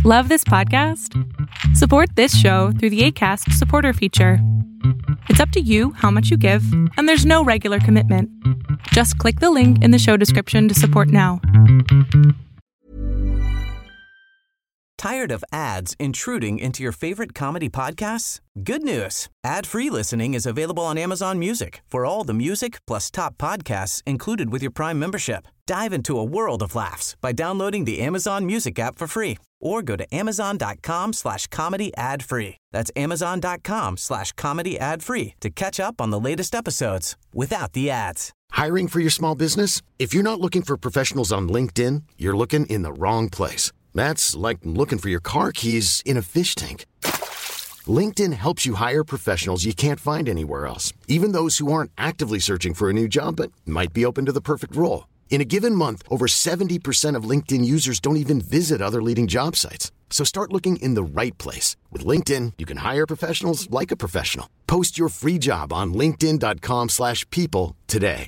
Love this podcast? Support this show through the Acast supporter feature. It's up to you how much you give, and there's no regular commitment. Just click the link in the show description to support now. Tired of ads intruding into your favorite comedy podcasts? Good news. Ad-free listening is available on Amazon Music for all the music plus top podcasts included with your Prime membership. Dive into a world of laughs by downloading the Amazon Music app for free or go to amazon.com/comedy ad-free. That's amazon.com/comedy ad-free to catch up on the latest episodes without the ads. Hiring for your small business? If you're not looking for professionals on LinkedIn, you're looking in the wrong place. That's like looking for your car keys in a fish tank. LinkedIn helps you hire professionals you can't find anywhere else, even those who aren't actively searching for a new job but might be open to the perfect role. In a given month, over 70% of LinkedIn users don't even visit other leading job sites. So start looking in the right place. With LinkedIn, you can hire professionals like a professional. Post your free job on linkedin.com/people today.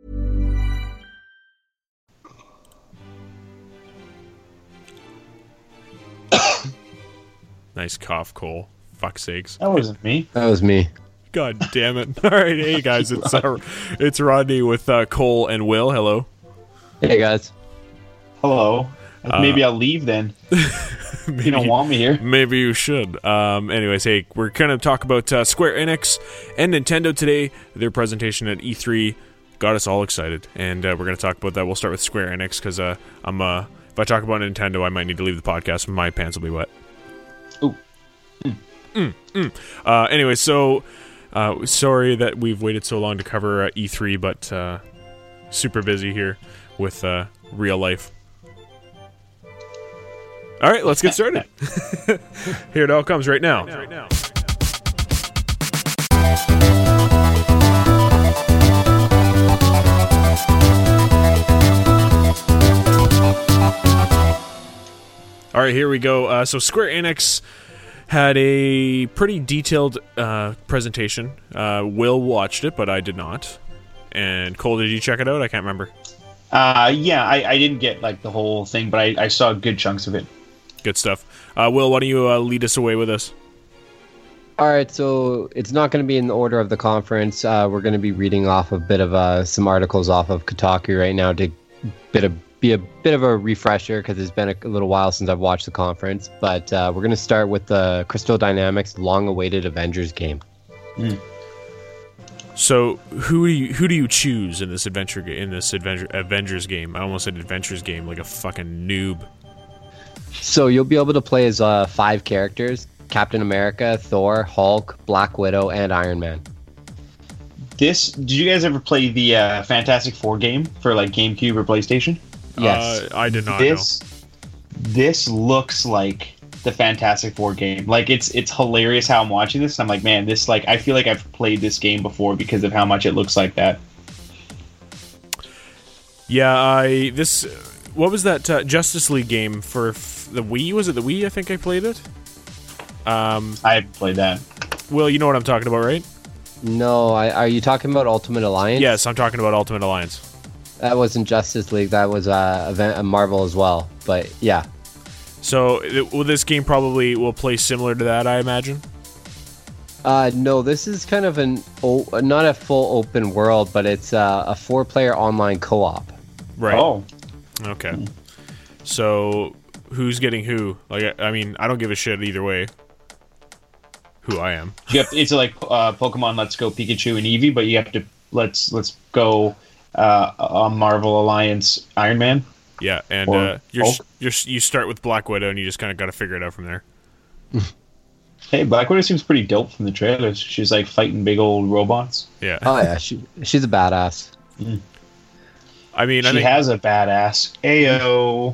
Nice cough, Cole. Fuck's sakes. That wasn't me. That was me. God damn it. All right, hey guys, it's Rodney with Cole and Will. Hello. Hey guys. Hello. Maybe I'll leave then. You don't want me here. Maybe you should. Anyways, hey, we're going to talk about Square Enix and Nintendo today. Their presentation at E3 got us all excited, and we're going to talk about that. We'll start with Square Enix because if I talk about Nintendo, I might need to leave the podcast. My pants will be wet. Ooh. Anyway, so sorry that we've waited so long to cover E3, but super busy here with real life. All right, let's get started. Here it all comes right now. All right, here we go. So Square Enix had a pretty detailed presentation. Will watched it, but I did not. And Cole, did you check it out? I can't remember. Yeah, I didn't get like the whole thing, but I saw good chunks of it. Good stuff. Will, why don't you lead us away with this? All right, so it's not going to be in the order of the conference. We're going to be reading off a bit of some articles off of Kotaku right now to be a bit of a refresher because it's been a little while since I've watched the conference. But we're going to start with the Crystal Dynamics long-awaited Avengers game. So who do you choose in this Avengers game? I almost said Adventures game like a fucking noob. So you'll be able to play as 5 characters: Captain America, Thor, Hulk, Black Widow, and Iron Man. Did you guys ever play the Fantastic Four game for like GameCube or PlayStation? Yes. I did not. This looks like the Fantastic Four game. Like it's hilarious how I'm watching this. I'm like, man, this like I feel like I've played this game before because of how much it looks like that. Yeah, what was that Justice League game for the Wii? Was it the Wii? I think I played it. I haven't played that. Will, you know what I'm talking about, right? No, are you talking about Ultimate Alliance? Yes, I'm talking about Ultimate Alliance. That wasn't Justice League. That was a Marvel as well. But yeah. So this game probably will play similar to that, I imagine? No, this is kind of not a full open world, but it's a 4-player online co-op. Right. Oh. Okay. So who's getting who? Like, I mean, I don't give a shit either way who I am. It's like Pokemon Let's Go Pikachu and Eevee, but you have to let's go Marvel Alliance Iron Man. Yeah, and you start with Black Widow, and you just kind of got to figure it out from there. Hey, Black Widow seems pretty dope from the trailers. She's like fighting big old robots. Yeah. Oh yeah, she's a badass. Mm. I mean, she has a badass. Ayo.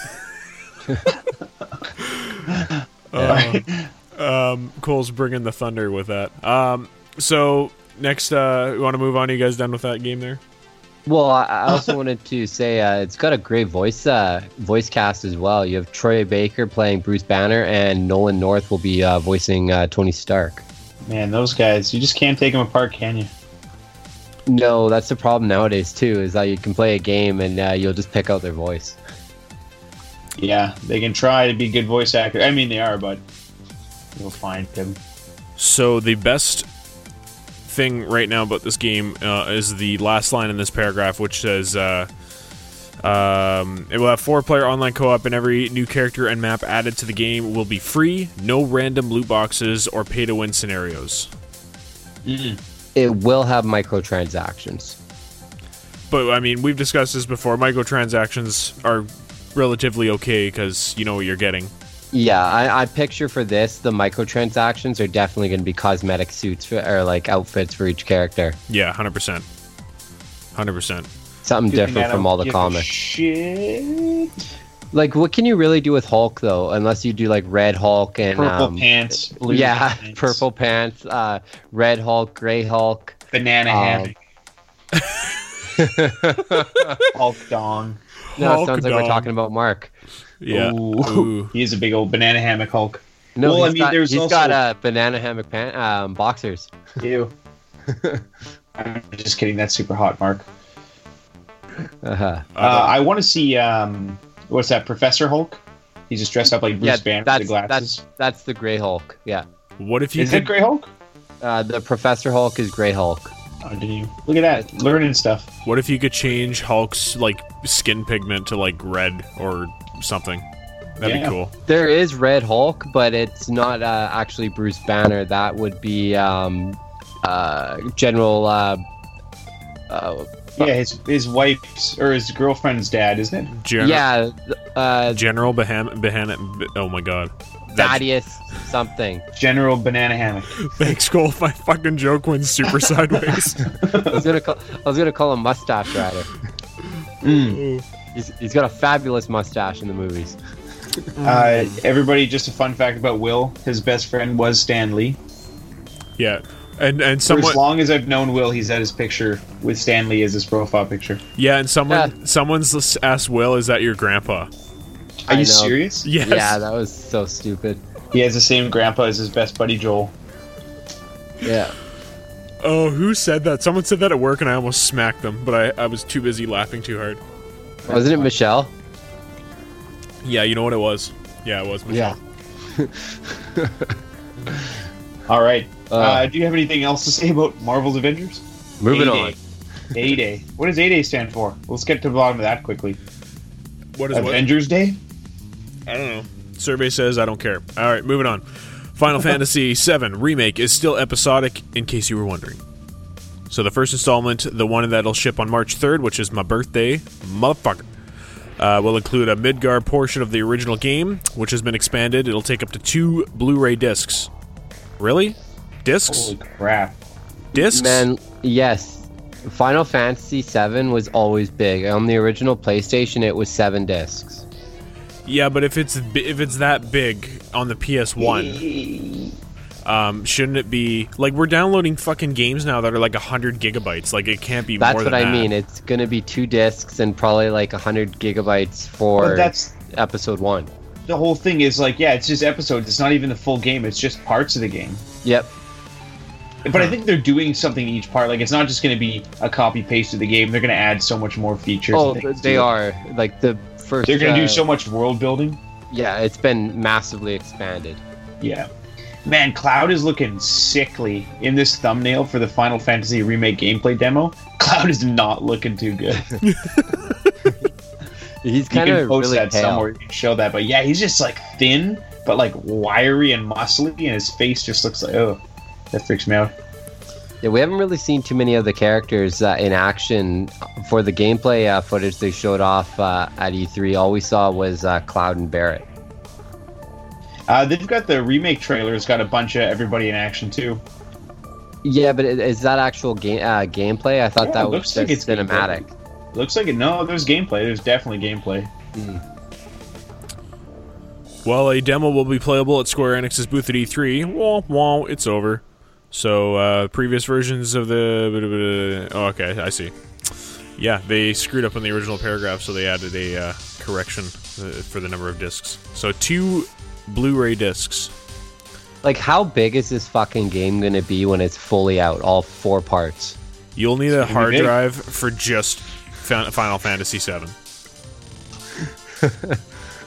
Cole's bringing the thunder with that. So next, we want to move on. Are you guys done with that game there? Well, I also wanted to say it's got a great voice cast as well. You have Troy Baker playing Bruce Banner, and Nolan North will be voicing Tony Stark. Man, those guys, you just can't take them apart, can you? No, that's the problem nowadays too, is that you can play a game and you'll just pick out their voice. Yeah, they can try to be good voice actors. I mean, they are, but you'll find them. So the best thing right now about this game is the last line in this paragraph, which says, it will have 4-player online co-op, and every new character and map added to the game will be free, no random loot boxes or pay-to-win scenarios. It will have microtransactions. But, I mean, we've discussed this before. Microtransactions are relatively okay because you know what you're getting. Yeah, I picture for this, the microtransactions are definitely going to be cosmetic suits or like outfits for each character. Yeah, 100%. 100%. Something different from all the comics. Shit. Like, what can you really do with Hulk, though? Unless you do, like, Red Hulk and... Purple pants. Blue pants. Purple pants, Red Hulk, Gray Hulk. Banana hammock. Hulk dong. No, Hulk it sounds like dong. we're talking about Mark. Yeah. Ooh. He's a big old banana hammock Hulk. No, Well, he's also... got banana hammock boxers. Ew. I'm just kidding. That's super hot, Mark. Uh-huh. I want to see what's that? Professor Hulk. He's just dressed up like Bruce Banner with the glasses. That's the Gray Hulk. Yeah. What if you Is it Grey Hulk? The Professor Hulk is Gray Hulk. Oh, did you look at that? Learning stuff. What if you could change Hulk's like skin pigment to like red or something? That'd be cool. There is Red Hulk, but it's not actually Bruce Banner. That would be General. Yeah, his wife's or his girlfriend's dad, isn't it? General Bahana. Oh my god. Thaddeus something. General Banana Hammock. Thanks, Cole. If my fucking joke went super sideways. I was gonna call him Mustache Rider. He's got a fabulous mustache in the movies. Everybody, just a fun fact about Will. His best friend was Stan Lee. Yeah. And For as long as I've known Will, he's had his picture with Stan Lee as his profile picture. Yeah, and someone's asked Will, "Is that your grandpa?" Are you serious? Yes. Yeah, that was so stupid. He has the same grandpa as his best buddy Joel. Yeah. Oh, who said that? Someone said that at work, and I almost smacked them, but I was too busy laughing too hard. Wasn't it Michelle? Yeah, you know what it was. Yeah, it was Michelle. Yeah. All right. Do you have anything else to say about Marvel's Avengers? Moving on. A-Day. What does A-Day stand for? Let's get to the bottom of that quickly. What is Avengers Day? I don't know. Survey says I don't care. All right, moving on. Final Fantasy VII Remake is still episodic, in case you were wondering. So the first installment, the one that'll ship on March 3rd, which is my birthday, motherfucker, will include a Midgar portion of the original game, which has been expanded. It'll take up to 2 Blu-ray discs. Really? Discs? Holy crap. Discs? Man, yes. Final Fantasy VII was always big. On the original PlayStation, it was 7 discs. Yeah, but if it's that big on the PS1, shouldn't it be like we're downloading fucking games now that are like 100 gigabytes? Like it can't be That's more than what that. I mean. It's gonna be 2 discs and probably like 100 gigabytes for But that's episode 1. the whole thing. Is like, yeah, it's just episodes. It's not even the full game. It's just parts of the game. Yep. But I think they're doing something in each part. Like, it's not just going to be a copy paste of the game. They're going to add so much more features. Oh, and things they to it. are. Like the first. They're going to do so much world building. Yeah, it's been massively expanded. Yeah. Man, Cloud is looking sickly in this thumbnail for the Final Fantasy Remake gameplay demo. Cloud is not looking too good. He's You kind can of post really that pale. somewhere. You can show that. But yeah, he's just like thin, but like wiry and muscly, and his face just looks like, oh, that freaks me out. Yeah, we haven't really seen too many of the characters in action. For the gameplay footage they showed off at E3, all we saw was Cloud and Barrett. They've got the remake trailer. It's got a bunch of everybody in action too. Yeah, but is that actual gameplay? I thought Yeah, that it was looks like just it's cinematic. Looks like it. No, there's gameplay. There's definitely gameplay. Well, a demo will be playable at Square Enix's booth at E3. Wah, wah, it's over. So, previous versions of the... Oh, okay, I see. Yeah, they screwed up on the original paragraph, so they added a correction for the number of discs. So 2 Blu-ray discs. Like, how big is this fucking game going to be when it's fully out, all 4 parts? You'll need a gonna be hard big. drive for just Final Fantasy VII.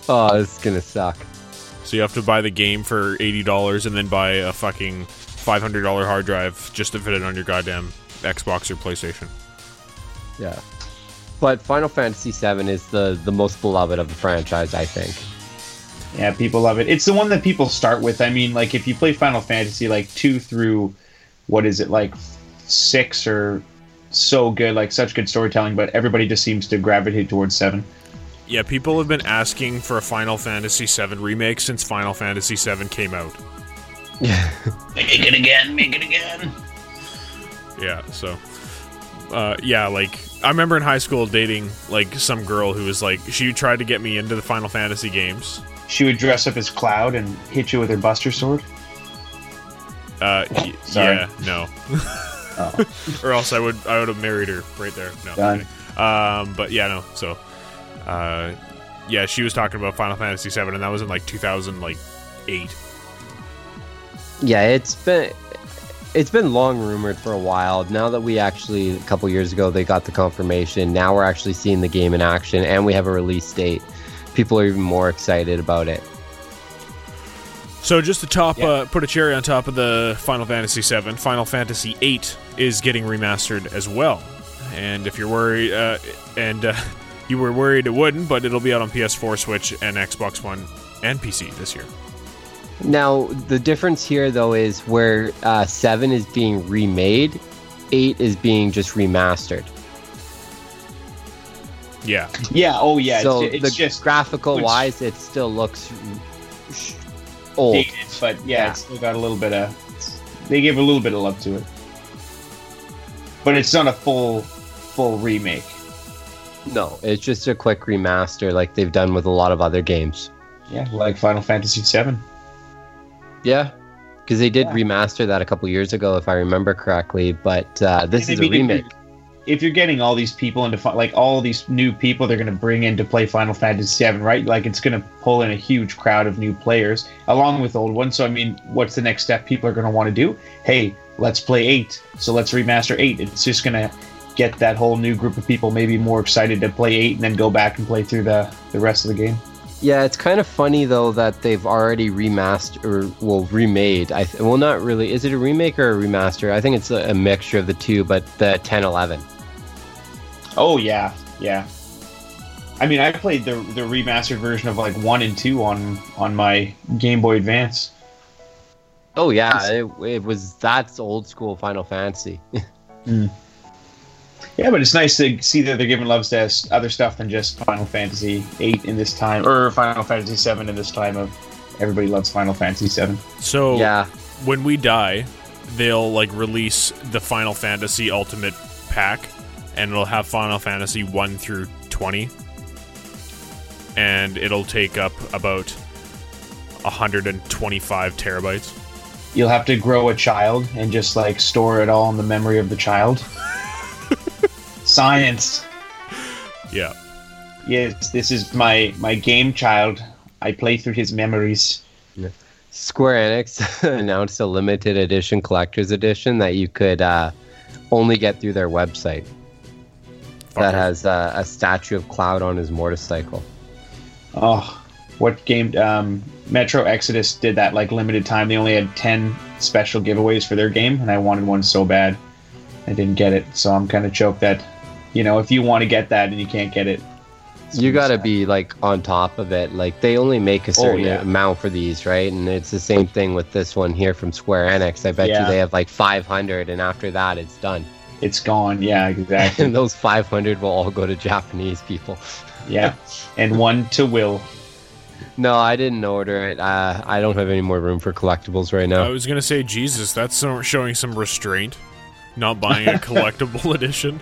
Oh, this is gonna suck. So you have to buy the game for $80 and then buy a fucking $500 hard drive just to fit it on your goddamn Xbox or PlayStation. Yeah. But Final Fantasy VII is the most beloved of the franchise, I think. Yeah, people love it. It's the one that people start with. I mean, like, if you play Final Fantasy, like, 2 through, what is it, like, 6 are so good, like, such good storytelling, but everybody just seems to gravitate towards 7. Yeah, people have been asking for a Final Fantasy VII remake since Final Fantasy VII came out. Make it again, make it again. Yeah, so... yeah, like, I remember in high school dating, like, some girl who was like, she tried to get me into the Final Fantasy games. She would dress up as Cloud and hit you with her Buster Sword? Sorry. Yeah, no. Oh. Or else I would have married her right there. No. Done. But yeah, no, so... yeah, she was talking about Final Fantasy VII, and that was in like 2008. Yeah, it's been long rumored for a while. Now that we actually, a couple years ago, they got the confirmation. Now we're actually seeing the game in action, and we have a release date. People are even more excited about it. So just to put a cherry on top of the Final Fantasy VII, Final Fantasy VIII is getting remastered as well. And if you're worried, you were worried it wouldn't, but it'll be out on PS4, Switch, and Xbox One, and PC this year. Now, the difference here, though, is where 7 is being remade, 8 is being just remastered. Yeah. Yeah, oh yeah. So it's just graphical-wise, it still looks old. dated, but yeah, it's still got a little bit of... They gave a little bit of love to it. But it's not a full remake. No, it's just a quick remaster like they've done with a lot of other games. Yeah, like Final Fantasy VII. Yeah, because they did remaster that a couple years ago, if I remember correctly, but this is a remake. If you're getting all these people into, like, all these new people they're going to bring in to play Final Fantasy VII, right? Like, it's going to pull in a huge crowd of new players, along with old ones. So, I mean, what's the next step people are going to want to do? Hey, let's play 8, so let's remaster 8. It's just going to get that whole new group of people maybe more excited to play 8 and then go back and play through the rest of the game. Yeah, it's kind of funny, though, that they've already remade. Well, not really. Is it a remake or a remaster? I think it's a mixture of the two, but the 1011. Oh, yeah. I mean, I played the remastered version of, like, 1 and 2 on my Game Boy Advance. Oh, yeah, that's old school Final Fantasy. Yeah, but it's nice to see that they're giving love to other stuff than just Final Fantasy VIII in this time, or Final Fantasy VII in this time of everybody loves Final Fantasy VII. So yeah, when we die, they'll like release the Final Fantasy Ultimate Pack, and it'll have Final Fantasy 1 through 20, and it'll take up about 125 terabytes. You'll have to grow a child and just like store it all in the memory of the child. Science. Yeah. Yes, this is my game child. I play through his memories. Square Enix announced a limited edition collector's edition that you could only get through their website. That has a statue of Cloud on his motorcycle. Oh, what game? Metro Exodus did that like limited time. They only had 10 special giveaways for their game, and I wanted one so bad. I didn't get it, so I'm kind of choked that, if you want to get that and you can't get it. You got to be like on top of it. Like they only make a certain amount for these, right? And it's the same thing with this one here from Square Enix. I bet you they have like 500, and after that, it's done. It's gone. Yeah, exactly. And those 500 will all go to Japanese people. Yeah, and one to Will. No, I didn't order it. I don't have any more room for collectibles right now. I was gonna say, Jesus, that's showing some restraint. Not buying a collectible edition.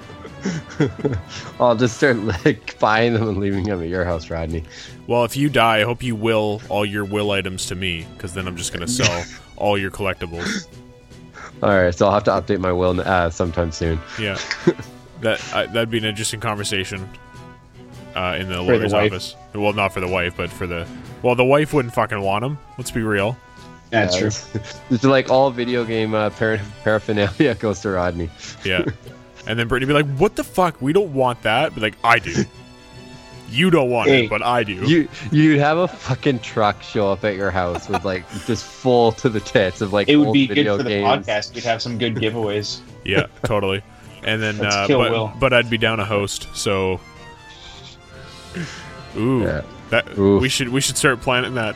I'll just start like buying them and leaving them at your house, Rodney. Well, if you die, I hope you will all your will items to me, because then I'm just going to sell all your collectibles. All right, so I'll have to update my will sometime soon. Yeah, that'd be an interesting conversation in the lawyer's office. Well, not for the wife, but for the the wife wouldn't fucking want them. Let's be real. That's true. It's like all video game paraphernalia goes to Rodney. Yeah. And then Brittany be like, what the fuck? We don't want that. Be like, I do. You don't want Hey, it, but I do. You'd have a fucking truck show up at your house with like just full to the tits of like It would old be good video for the games. podcast. We'd have some good giveaways. Yeah, totally. And then, Let's kill Will. but I'd be down a host. So, ooh, Yeah. that Oof. we should start planning that.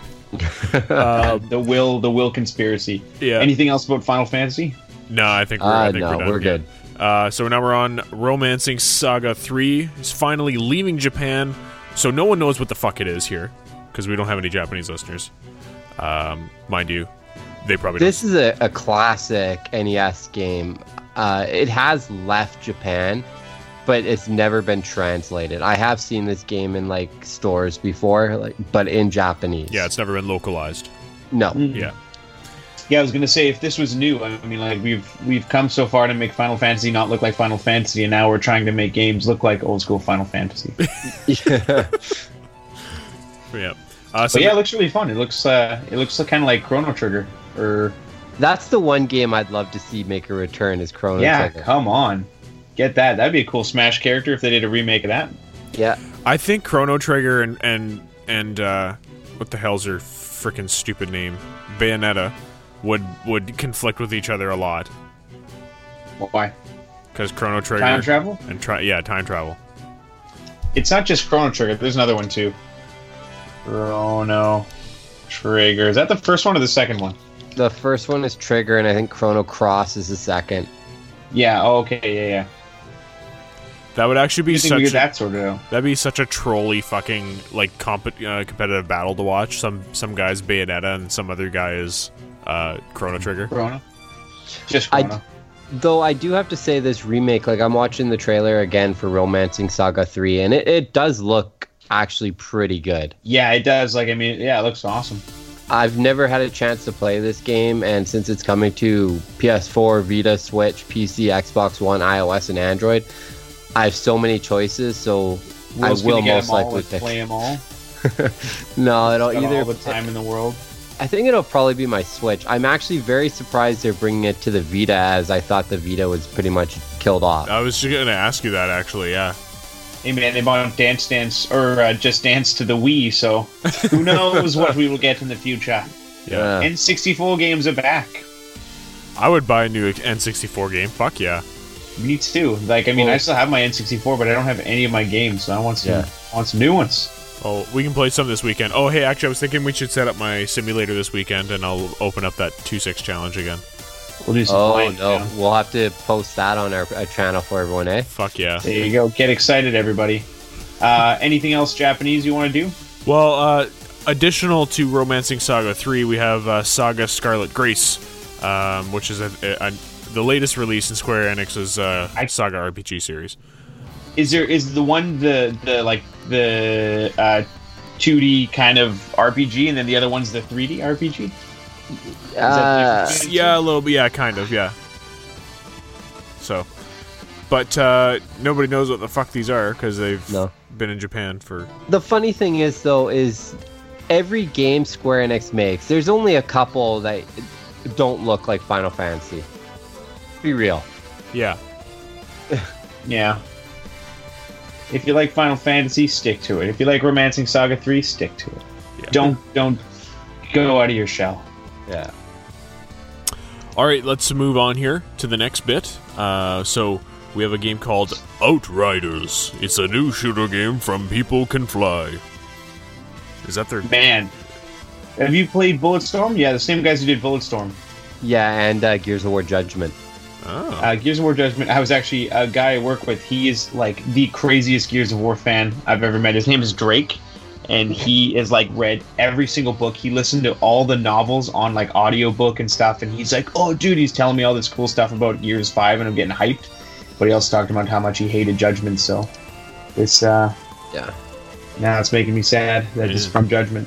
The Will conspiracy. Yeah. Anything else about Final Fantasy? No, I think we're done. We're good. So now we're on Romancing Saga 3. It's finally leaving Japan, so no one knows what the fuck it is here, because we don't have any Japanese listeners. Mind you, they probably This is a classic NES game. It has left Japan, but it's never been translated. I have seen this game in like stores before, but in Japanese. don't. Yeah, it's never been localized. No. Yeah. Yeah, I was gonna say if this was new, I mean, like we've come so far to make Final Fantasy not look like Final Fantasy, and now we're trying to make games look like old school Final Fantasy. Yeah. Yeah. But yeah, it looks really fun. It looks kind of like Chrono Trigger, or That's the one game I'd love to see make a return is Chrono yeah, Trigger. come on, get that. That'd be a cool Smash character if they did a remake of that. Yeah. I think Chrono Trigger and what the hell's her freaking stupid name, Bayonetta, would conflict with each other a lot, Why? because Chrono Trigger Time travel? and time travel. It's not just Chrono Trigger. There's another one too. Chrono Trigger. Is that the first one or the second one? The first one is Trigger, and I think Chrono Cross is the second. Yeah. Oh, okay. Yeah. That would actually be You think we such get that sorted out? that'd be such a trolly fucking like competitive battle to watch. Some guy's Bayonetta and some other guy is Chrono Trigger. Chrono. Just Chrono. Though I do have to say this remake, like I'm watching the trailer again for Romancing Saga 3, and it does look actually pretty good. Yeah, it does. Like, I mean, yeah, it looks awesome. I've never had a chance to play this game, and since it's coming to PS4, Vita, Switch, PC, Xbox One, iOS, and Android, I have so many choices, so Will's I will gonna get most them all, likely like, pick. play them all. No, it'll Got either all the time in the world. I think it'll probably be my Switch. I'm actually very surprised they're bringing it to the Vita, as I thought the Vita was pretty much killed off. I was just gonna ask you that actually. Yeah. Hey man, they bought Dance Dance or Just Dance to the Wii, so who knows what we will get in the future. Yeah. N64 games are back. I would buy a new N64 game. Fuck yeah. Me too. Like, I mean, Well- I still have my N64, but I don't have any of my games, so I want some, Yeah. want some new ones. Oh, we can play some this weekend. Oh, hey, actually, I was thinking we should set up my simulator this weekend, and I'll open up that 2-6 challenge again. We'll do some Oh playing, no, you know? we'll have to post that on our channel for everyone, eh? Fuck yeah. There you go. Get excited, everybody. Anything else Japanese you want to do? Well, additional to Romancing Saga 3, we have Saga Scarlet Grace, which is the latest release in Square Enix's Saga RPG series. Is the one the 2D kind of RPG, and then the other one's the 3D RPG? Yeah, a little bit. Yeah, kind of. Yeah. So, but nobody knows what the fuck these are because they've been in Japan for. The funny thing is, though, is every game Square Enix makes, there's only a couple that don't look like Final Fantasy. Be real. Yeah. Yeah. If you like Final Fantasy, stick to it. If you like Romancing Saga 3, stick to it. Yeah. Don't go out of your shell. Yeah. All right, let's move on here to the next bit. So we have a game called Outriders. It's a new shooter game from People Can Fly. Is that their... Man. Have you played Bulletstorm? Yeah, the same guys who did Bulletstorm. Yeah, and Gears of War Judgment. Oh. Gears of War Judgment, I was actually a guy I work with. He is like the craziest Gears of War fan I've ever met. His name is Drake, and he is like read every single book. He listened to all the novels on like audiobook and stuff, and he's like, oh dude, he's telling me all this cool stuff about Gears 5, and I'm getting hyped. But he also talked about how much he hated Judgment, so it's Yeah. now it's making me sad that it's from Judgment.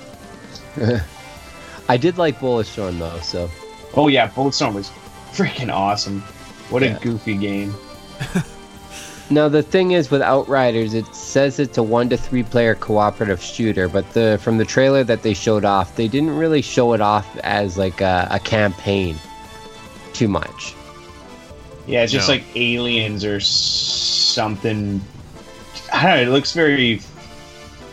I did like Bulletstorm though, so Oh yeah, Bulletstorm was freaking awesome. What a Yeah. goofy game. now the thing is with Outriders, it says it's a 1 to 3 player cooperative shooter, but from the trailer that they showed off, they didn't really show it off as like a campaign too much. Yeah, it's just No. like aliens or something. I don't know. It looks very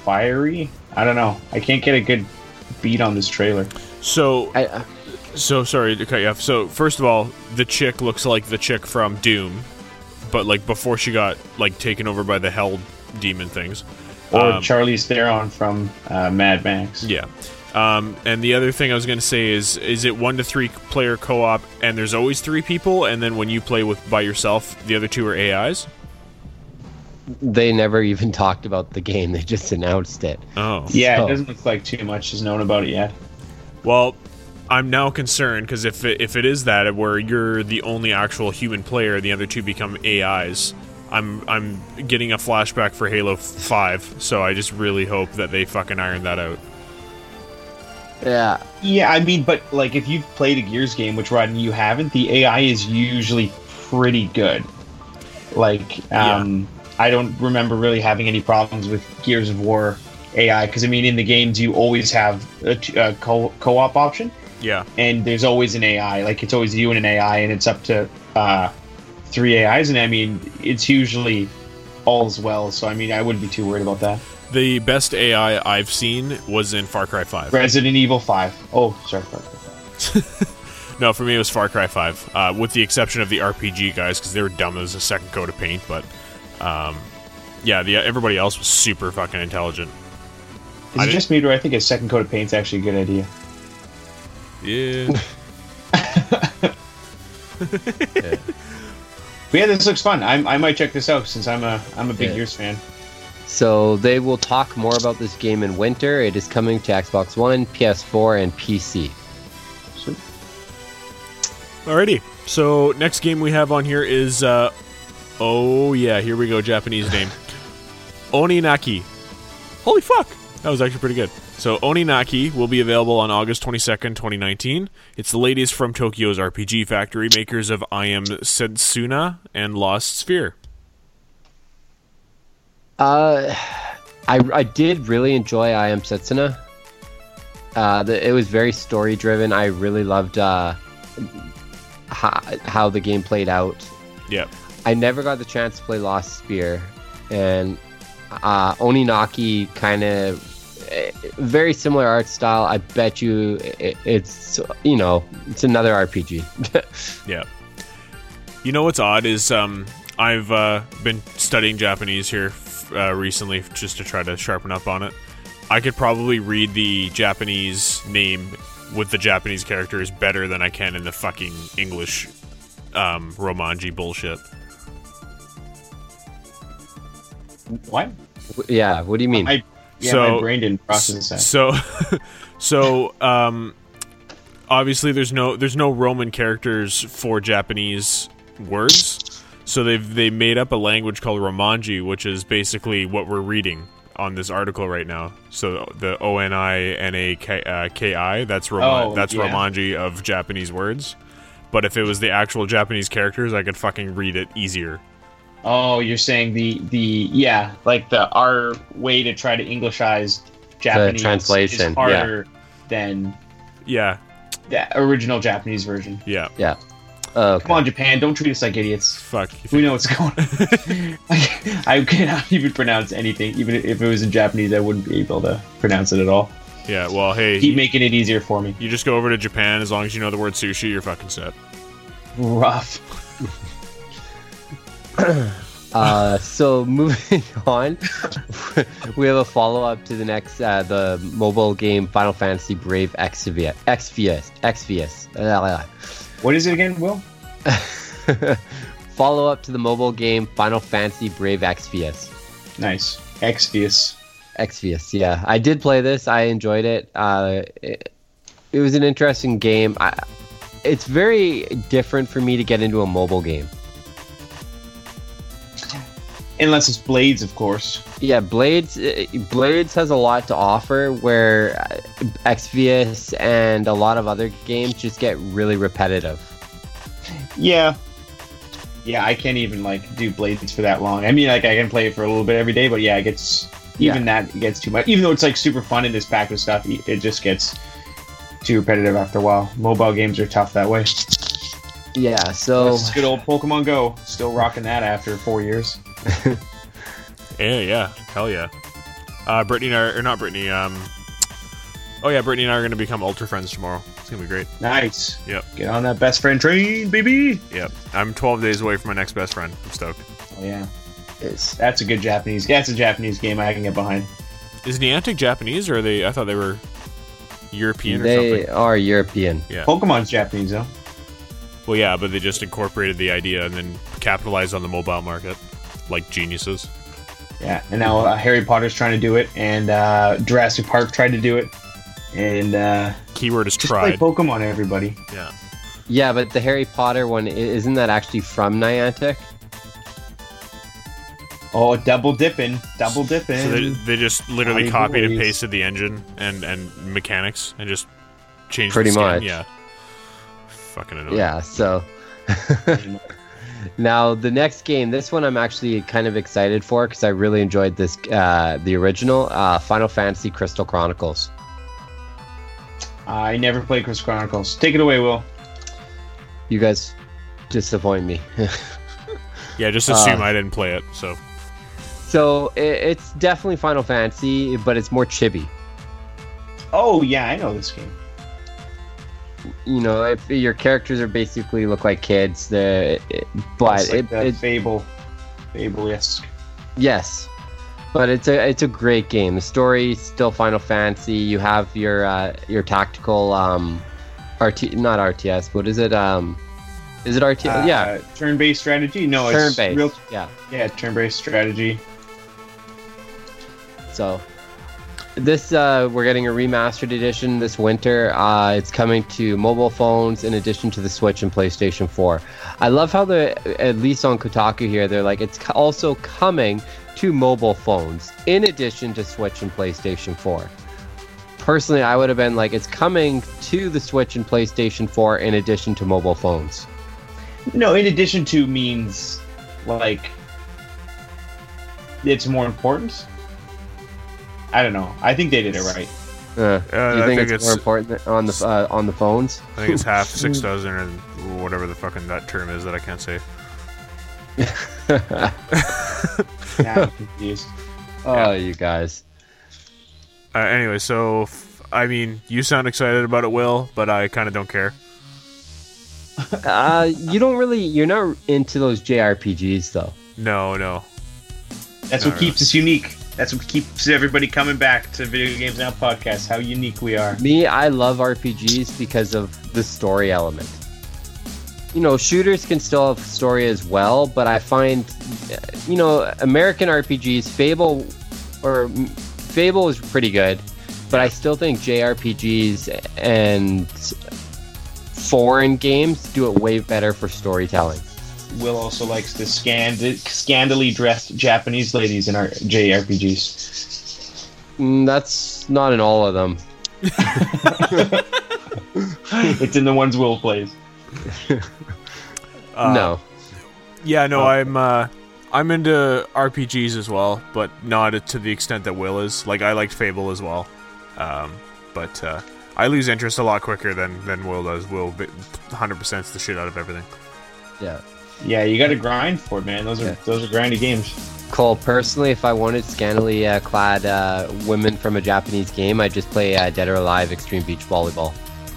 fiery. I don't know. I can't get a good beat on this trailer. So sorry to cut you off. So first of all, the chick looks like the chick from Doom, but like before she got like taken over by the hell demon things. Or Charlize Theron from Mad Max. Yeah. And the other thing I was going to say is it 1 to 3 player co-op and there's always 3 people, and then when you play by yourself, the other 2 are AIs? They never even talked about the game. They just announced it. Oh. Yeah, So- it doesn't look like too much is known about it yet. Well, I'm now concerned because if it is that where you're the only actual human player, the other 2 become AIs. I'm getting a flashback for Halo 5, so I just really hope that they fucking iron that out. Yeah. Yeah, I mean, but like if you've played a Gears game, which Rodney you haven't, the AI is usually pretty good. Like, I don't remember really having any problems with Gears of War AI because I mean, in the games you always have a co-op option. Yeah. And there's always an AI. Like it's always you and an AI, and it's up to 3 AIs, and I mean, it's usually all's well. So I mean, I wouldn't be too worried about that. The best AI I've seen was in Far Cry 5. Resident Evil 5. Oh, sorry, Far Cry 5. No, for me it was Far Cry 5, with the exception of the RPG guys, because they were dumb as a second coat of paint, but everybody else was super fucking intelligent. Is it just me, or I think a second coat of paint's actually a good idea? Yeah. But yeah, this looks fun. I might check this out since I'm a big Gears fan. So they will talk more about this game in winter. It is coming to Xbox One, PS4, and PC. Sweet. Alrighty. So next game we have on here is here we go, Japanese name. Oninaki. Holy fuck! That was actually pretty good. So Oninaki will be available on August 22nd, 2019. It's the latest from Tokyo's RPG Factory, makers of I Am Setsuna and Lost Sphere. I did really enjoy I Am Setsuna. It was very story driven. I really loved how the game played out. Yeah. I never got the chance to play Lost Sphere, and Oninaki kind of very similar art style. I bet you it's another RPG. Yeah. You know what's odd is I've been studying Japanese here recently just to try to sharpen up on it. I could probably read the Japanese name with the Japanese characters better than I can in the fucking English Romanji bullshit. What? Yeah, what do you mean? My brain didn't process that. So obviously there's no Roman characters for Japanese words, so they made up a language called Romanji, which is basically what we're reading on this article right now. So the Oninaki, that's Romanji of Japanese words. But if it was the actual Japanese characters, I could fucking read it easier. Oh, you're saying our way to try to Englishize Japanese the translation is harder than the original Japanese version. Yeah. Yeah. Okay. Come on, Japan! Don't treat us like idiots. Fuck. We know what's going on. I cannot even pronounce anything. Even if it was in Japanese, I wouldn't be able to pronounce it at all. Yeah. Well, hey. Keep making it easier for me. You just go over to Japan. As long as you know the word sushi, you're fucking set. Rough. So moving on, we have a follow-up to the next the mobile game Final Fantasy Brave Exvius. What is it again, Will? Follow-up to the mobile game Final Fantasy Brave Exvius. Nice. Exvius. Exvius, yeah. I did play this. I enjoyed it. It was an interesting game. It's very different for me to get into a mobile game. Unless it's Blades, of course. Yeah, Blades has a lot to offer, where Exvius and a lot of other games just get really repetitive. Yeah, I can't even do Blades for that long. I mean, I can play it for a little bit every day, but yeah, it gets that gets too much. Even though it's super fun and it's packed with stuff, it just gets too repetitive after a while. Mobile games are tough that way. Yeah, so it's good old Pokemon Go, still rocking that after 4 years. Yeah, hell yeah. Brittany and I, or not Brittany, Brittany and I are going to become ultra friends tomorrow. It's going to be great. Nice. Yep. Get on that best friend train, baby. Yep. I'm 12 days away from my next best friend. I'm stoked. Oh, yeah. That's a good Japanese. That's a Japanese game I can get behind. Is Niantic Japanese, or are they? I thought they were European or They something. are European. Yeah. Pokemon's Japanese, though. Well, yeah, but they just incorporated the idea and then capitalized on the mobile market like geniuses. Yeah, and now Harry Potter's trying to do it, and Jurassic Park tried to do it, and Keyword is just tried. play Pokemon, everybody. Yeah. Yeah, but the Harry Potter one, isn't that actually from Niantic? Oh, double dipping. So they just literally Howdy copied and boys. pasted the engine and mechanics and just changed Pretty the skin. much. Yeah. Fucking annoying. Yeah, so... Now, the next game, this one I'm actually kind of excited for because I really enjoyed this, the original, Final Fantasy Crystal Chronicles. I never played Crystal Chronicles. Take it away, Will. You guys disappoint me. Yeah, just assume I didn't play it, so. So, it's definitely Final Fantasy, but it's more chibi. Oh, yeah, I know this game. You know, if your characters are basically look like kids, but It's like the Fable-esque. Yes, but it's a great game. The story still Final Fantasy. You have your tactical not RTS. What is it? Is it RTS? Yeah, Turn-based strategy? No, it's turn-based. real. Yeah, turn-based strategy. So this we're getting a remastered edition this winter. It's coming to mobile phones in addition to the Switch and PlayStation 4. I love how at least on Kotaku here, they're like it's also coming to mobile phones in addition to Switch and PlayStation 4. Personally, I would have been like it's coming to the Switch and PlayStation 4 in addition to mobile phones. No, in addition to means like it's more important. I don't know. I think they did it right. Do you I think think it's more important on the phones? I think it's half 6,000 or whatever the fucking that term is that I can't say. Now I'm confused. Oh, you guys. Anyway, so I mean, you sound excited about it, Will, but I kind of don't care. You're not into those JRPGs though. No. That's what keeps us unique. That's what keeps everybody coming back to Video Games Now podcast. How unique we are. Me, I love RPGs because of the story element. You know, shooters can still have story as well, but I find, American RPGs, Fable is pretty good, but I still think JRPGs and foreign games do it way better for storytelling. Will also likes the scandally dressed Japanese ladies in our JRPGs. That's not in all of them. It's in the ones Will plays. No. Yeah, no, I'm into RPGs as well, but not to the extent that Will is. Like, I liked Fable as well, but I lose interest a lot quicker than Will does. Will 100%'s the shit out of everything. Yeah. Yeah, you got to grind for it, man. Those are grindy games. Cole, personally, if I wanted scantily clad women from a Japanese game, I'd just play Dead or Alive Extreme Beach Volleyball.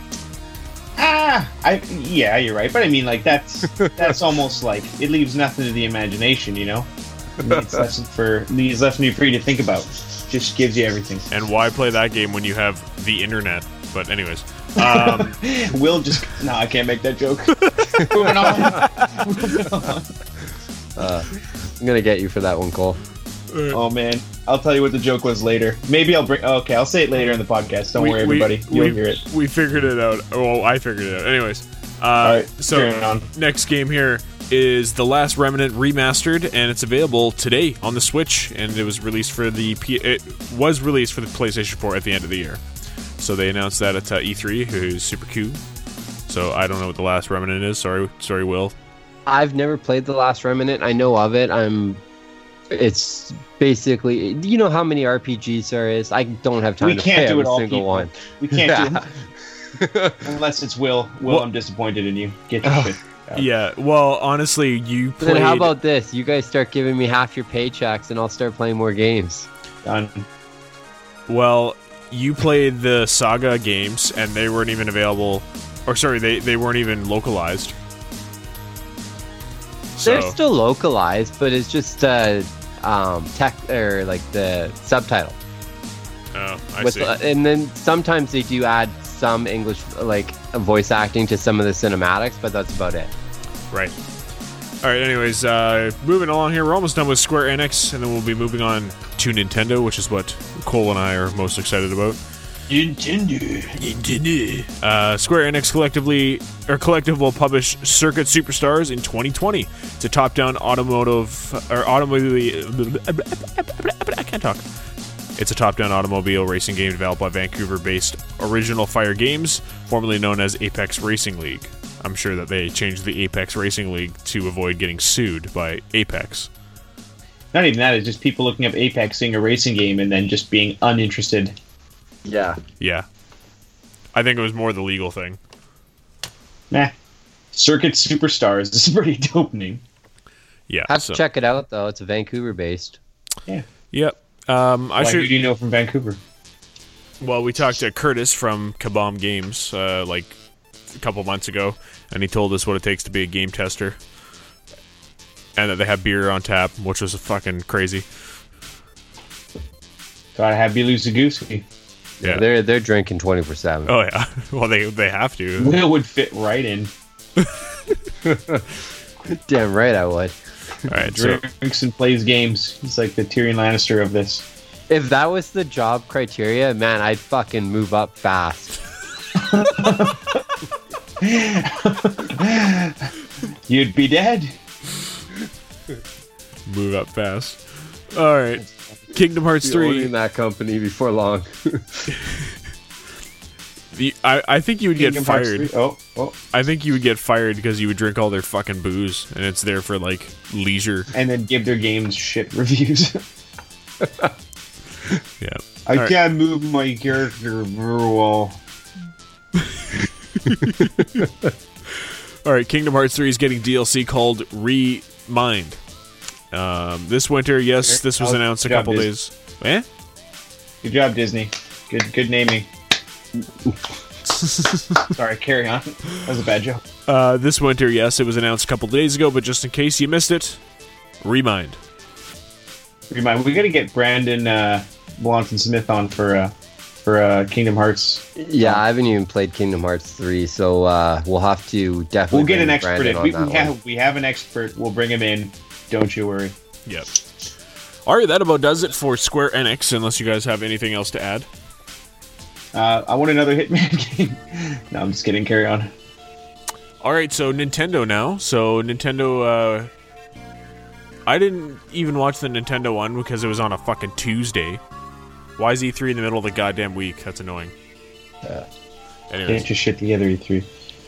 Yeah, you're right. But I mean, like that's almost like it leaves nothing to the imagination, you know. Leaves left me free to think about. Just gives you everything. And why play that game when you have the internet? But anyways, Will just I can't make that joke. Moving on. I'm gonna get you for that one, Cole. Oh man, I'll tell you what the joke was later. Maybe I'll say it later in the podcast. Don't worry, everybody. You'll hear it. We figured it out. Well, I figured it out. Anyways, All right, so carry on. next game here is The Last Remnant Remastered, and it's available today on the Switch. And it was released for the PlayStation 4 at the end of the year. So they announced that at E3, who's super cool. So I don't know what The Last Remnant is. Sorry, Will. I've never played The Last Remnant. I know of it. It's basically, you know how many RPGs there is? I don't have time to play every single one. We can't do it. Unless it's Will. Will, I'm disappointed in you. Get your shit out. Yeah, well, honestly, you But played... then how about this? You guys start giving me half your paychecks and I'll start playing more games. Done. Well, you played the Saga games, and they weren't even available. Or sorry, they weren't even localized. They're still localized, but it's just tech or like the subtitle. Oh, I see. And then sometimes they do add some English like voice acting to some of the cinematics, but that's about it. Right. All right. Anyways, moving along here, we're almost done with Square Enix, and then we'll be moving on to Nintendo, which is what Cole and I are most excited about. Nintendo. Square Enix Collective will publish Circuit Superstars in 2020. It's a top-down It's a top-down automobile racing game developed by Vancouver-based Original Fire Games, formerly known as Apex Racing League. I'm sure that they changed the Apex Racing League to avoid getting sued by Apex. Not even that, it's just people looking up Apex, seeing a racing game, and then just being uninterested. Yeah. I think it was more the legal thing. Nah. Circuit Superstars. This is a pretty dope name. Yeah. Have to check it out, though. It's Vancouver-based. Yeah. Yep. Who do you know from Vancouver? Well, we talked to Curtis from Kabam Games like a couple months ago, and he told us what it takes to be a game tester, and that they have beer on tap, which was fucking crazy. Gotta have Be-Loosey Goosey. Yeah, they're drinking 24/7. Oh yeah, well they have to. Will would fit right in. Damn right I would. All right, Drinks and plays games. He's like the Tyrion Lannister of this. If that was the job criteria, man, I'd fucking move up fast. You'd be dead. Move up fast. All right, Kingdom Hearts 3. Owning that company before long. I think you would get Kingdom Hearts fired. 3. Oh. I think you would get fired because you would drink all their fucking booze, and it's there for like leisure. And then give their games shit reviews. Yeah. I can't move my character very well. All right, Kingdom Hearts 3 is getting DLC called Remind. This winter, yes, this was announced a couple days. Eh? Good job, Disney. Good naming. Sorry, carry on. That was a bad joke. This winter, yes, it was announced a couple days ago, but just in case you missed it, Remind. We gotta get Brandon Blonson Smith on for Kingdom Hearts. Yeah, I haven't even played Kingdom Hearts 3, so we'll have to definitely. We'll get an expert in. Brandon We have an expert. We'll bring him in. Don't you worry. Yep. All right, that about does it for Square Enix, unless you guys have anything else to add. I want another Hitman game. No, I'm just kidding. Carry on. All right, so Nintendo now. So Nintendo, I didn't even watch the Nintendo one because it was on a fucking Tuesday. Why is E3 in the middle of the goddamn week? That's annoying. Anyways. Get your shit together, E3.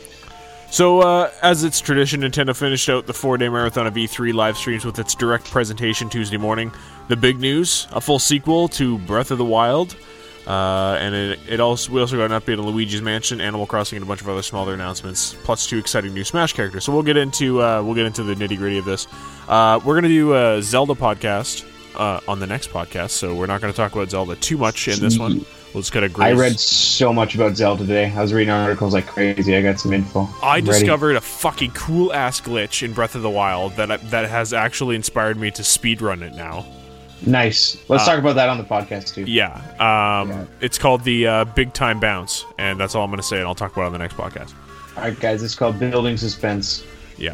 So, as it's tradition, Nintendo finished out the 4-day marathon of E3 live streams with its direct presentation Tuesday morning. The big news, a full sequel to Breath of the Wild, and we also got an update on Luigi's Mansion, Animal Crossing, and a bunch of other smaller announcements, plus 2 exciting new Smash characters. So we'll get into the nitty-gritty of this. We're going to do a Zelda podcast on the next podcast, so we're not going to talk about Zelda too much in this one. We'll just kind of I read so much about Zelda today. I was reading articles like crazy. I got some info. I discovered a fucking cool-ass glitch in Breath of the Wild that has actually inspired me to speedrun it now. Nice. Let's talk about that on the podcast, too. Yeah. It's called the Big Time Bounce, and that's all I'm going to say, and I'll talk about it on the next podcast. All right, guys. It's called Building Suspense. Yeah.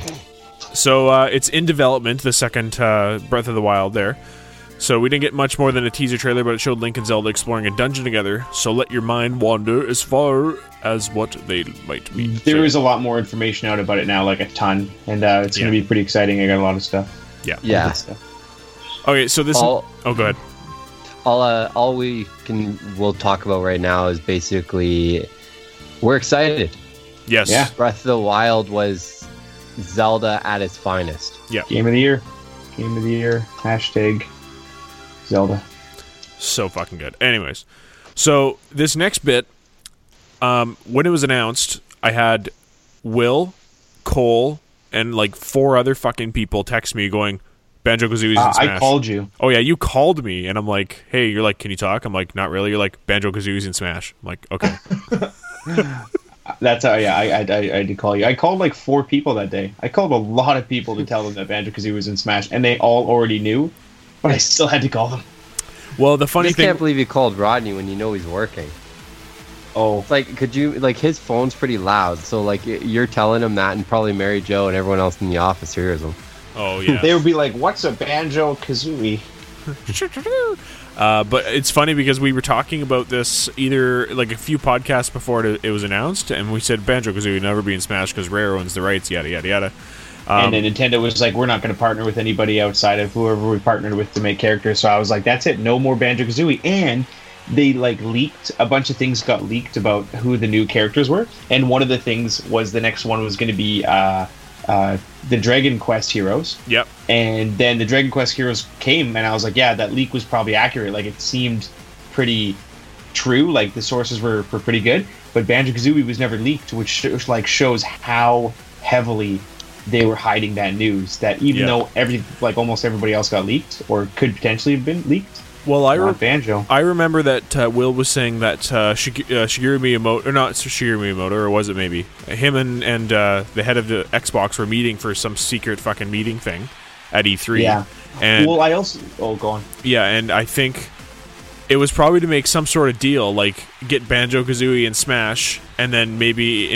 So it's in development, the second Breath of the Wild there. So we didn't get much more than a teaser trailer, but it showed Link and Zelda exploring a dungeon together. So let your mind wander as far as what they might mean. There is a lot more information out about it now, like a ton, and it's going to be pretty exciting. I got a lot of stuff. Yeah. Okay, so this. Go ahead. All we'll talk about right now is basically we're excited. Yes. Yeah. Breath of the Wild was Zelda at its finest. Yeah. Game of the year. Hashtag Zelda. So fucking good. Anyways, so this next bit, when it was announced, I had Will, Cole, and like 4 other fucking people text me going, Banjo-Kazooie's in Smash. I called you. Oh yeah, you called me, and I'm like, hey, you're like, can you talk? I'm like, not really. You're like, Banjo-Kazooie's in Smash. I'm like, okay. That's how. Yeah, I did call you. I called like 4 people that day. I called a lot of people to tell them that Banjo-Kazooie was in Smash, and they all already knew, but I still had to call them. Well, the I funny just thing. can't believe you called Rodney when you know he's working. Oh, It's like, could you, like, his phone's pretty loud, so, like, you're telling him that, and probably Mary Jo and everyone else in the office hears him. Oh yeah. they would be like, "What's a Banjo-Kazooie?" But it's funny because we were talking about this either like a few podcasts before it was announced, and we said Banjo-Kazooie would never be in Smash because Rare owns the rights, yada yada yada. And then Nintendo was like, "We're not going to partner with anybody outside of whoever we partnered with to make characters." So I was like, "That's it, no more Banjo-Kazooie." And they like leaked a bunch of things, got leaked about who the new characters were, and one of the things was the next one was going to be the Dragon Quest heroes. Yep. And then the Dragon Quest heroes came, and I was like, "Yeah, that leak was probably accurate. Like, it seemed pretty true. Like, the sources were pretty good." But Banjo-Kazooie was never leaked, which shows how heavily they were hiding that news. That even though almost everybody else got leaked or could potentially have been leaked. Well, Banjo. I remember that Will was saying that Shigeru Miyamoto, or not Shigeru Miyamoto, or was it maybe him and the head of the Xbox were meeting for some secret fucking meeting thing at E3. Yeah. And Well, I also... Oh, go on. yeah, and I think it was probably to make some sort of deal, like get Banjo-Kazooie in Smash, and then maybe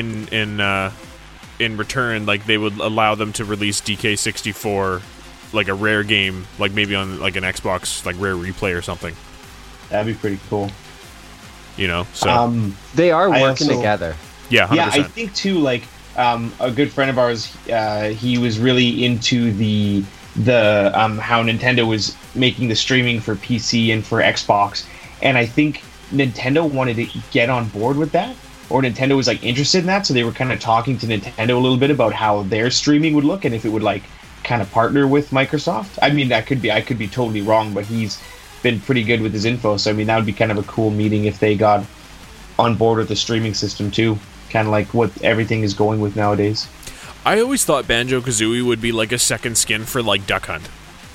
in return, like they would allow them to release DK64, like a Rare game, like maybe on like an Xbox, like Rare Replay or something. That'd be pretty cool. You know, so They are I working also- together. yeah, 100%. Yeah, I think too. Like a good friend of ours, he was really into the how Nintendo was making the streaming for PC and for Xbox, and I think Nintendo wanted to get on board with that, or Nintendo was like interested in that, so they were kind of talking to Nintendo a little bit about how their streaming would look and if it would like kind of partner with Microsoft. I mean, I could be totally wrong, but he's been pretty good with his info, so I mean that would be kind of a cool meeting if they got on board with the streaming system too, kind of like what everything is going with nowadays. I always thought Banjo-Kazooie would be like a second skin for like Duck Hunt.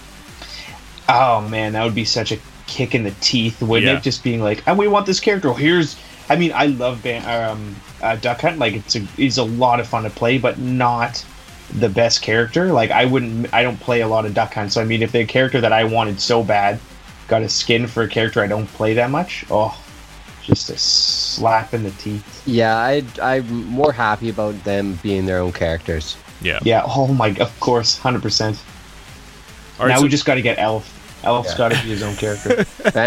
Oh man, that would be such a kick in the teeth, wouldn't Yeah. it? Just being like, "And we want this character." I mean, I love Duck Hunt. Like it's a lot of fun to play, but not the best character. Like I don't play a lot of Duck Hunt, so I mean, if the character that I wanted so bad got a skin for a character I don't play that much, just a slap in the teeth. Yeah, I'm more happy about them being their own characters. Yeah. Yeah. Oh my. Of course, 100%. All right, Now so we just got to get Elf. Elf's got to be his own character.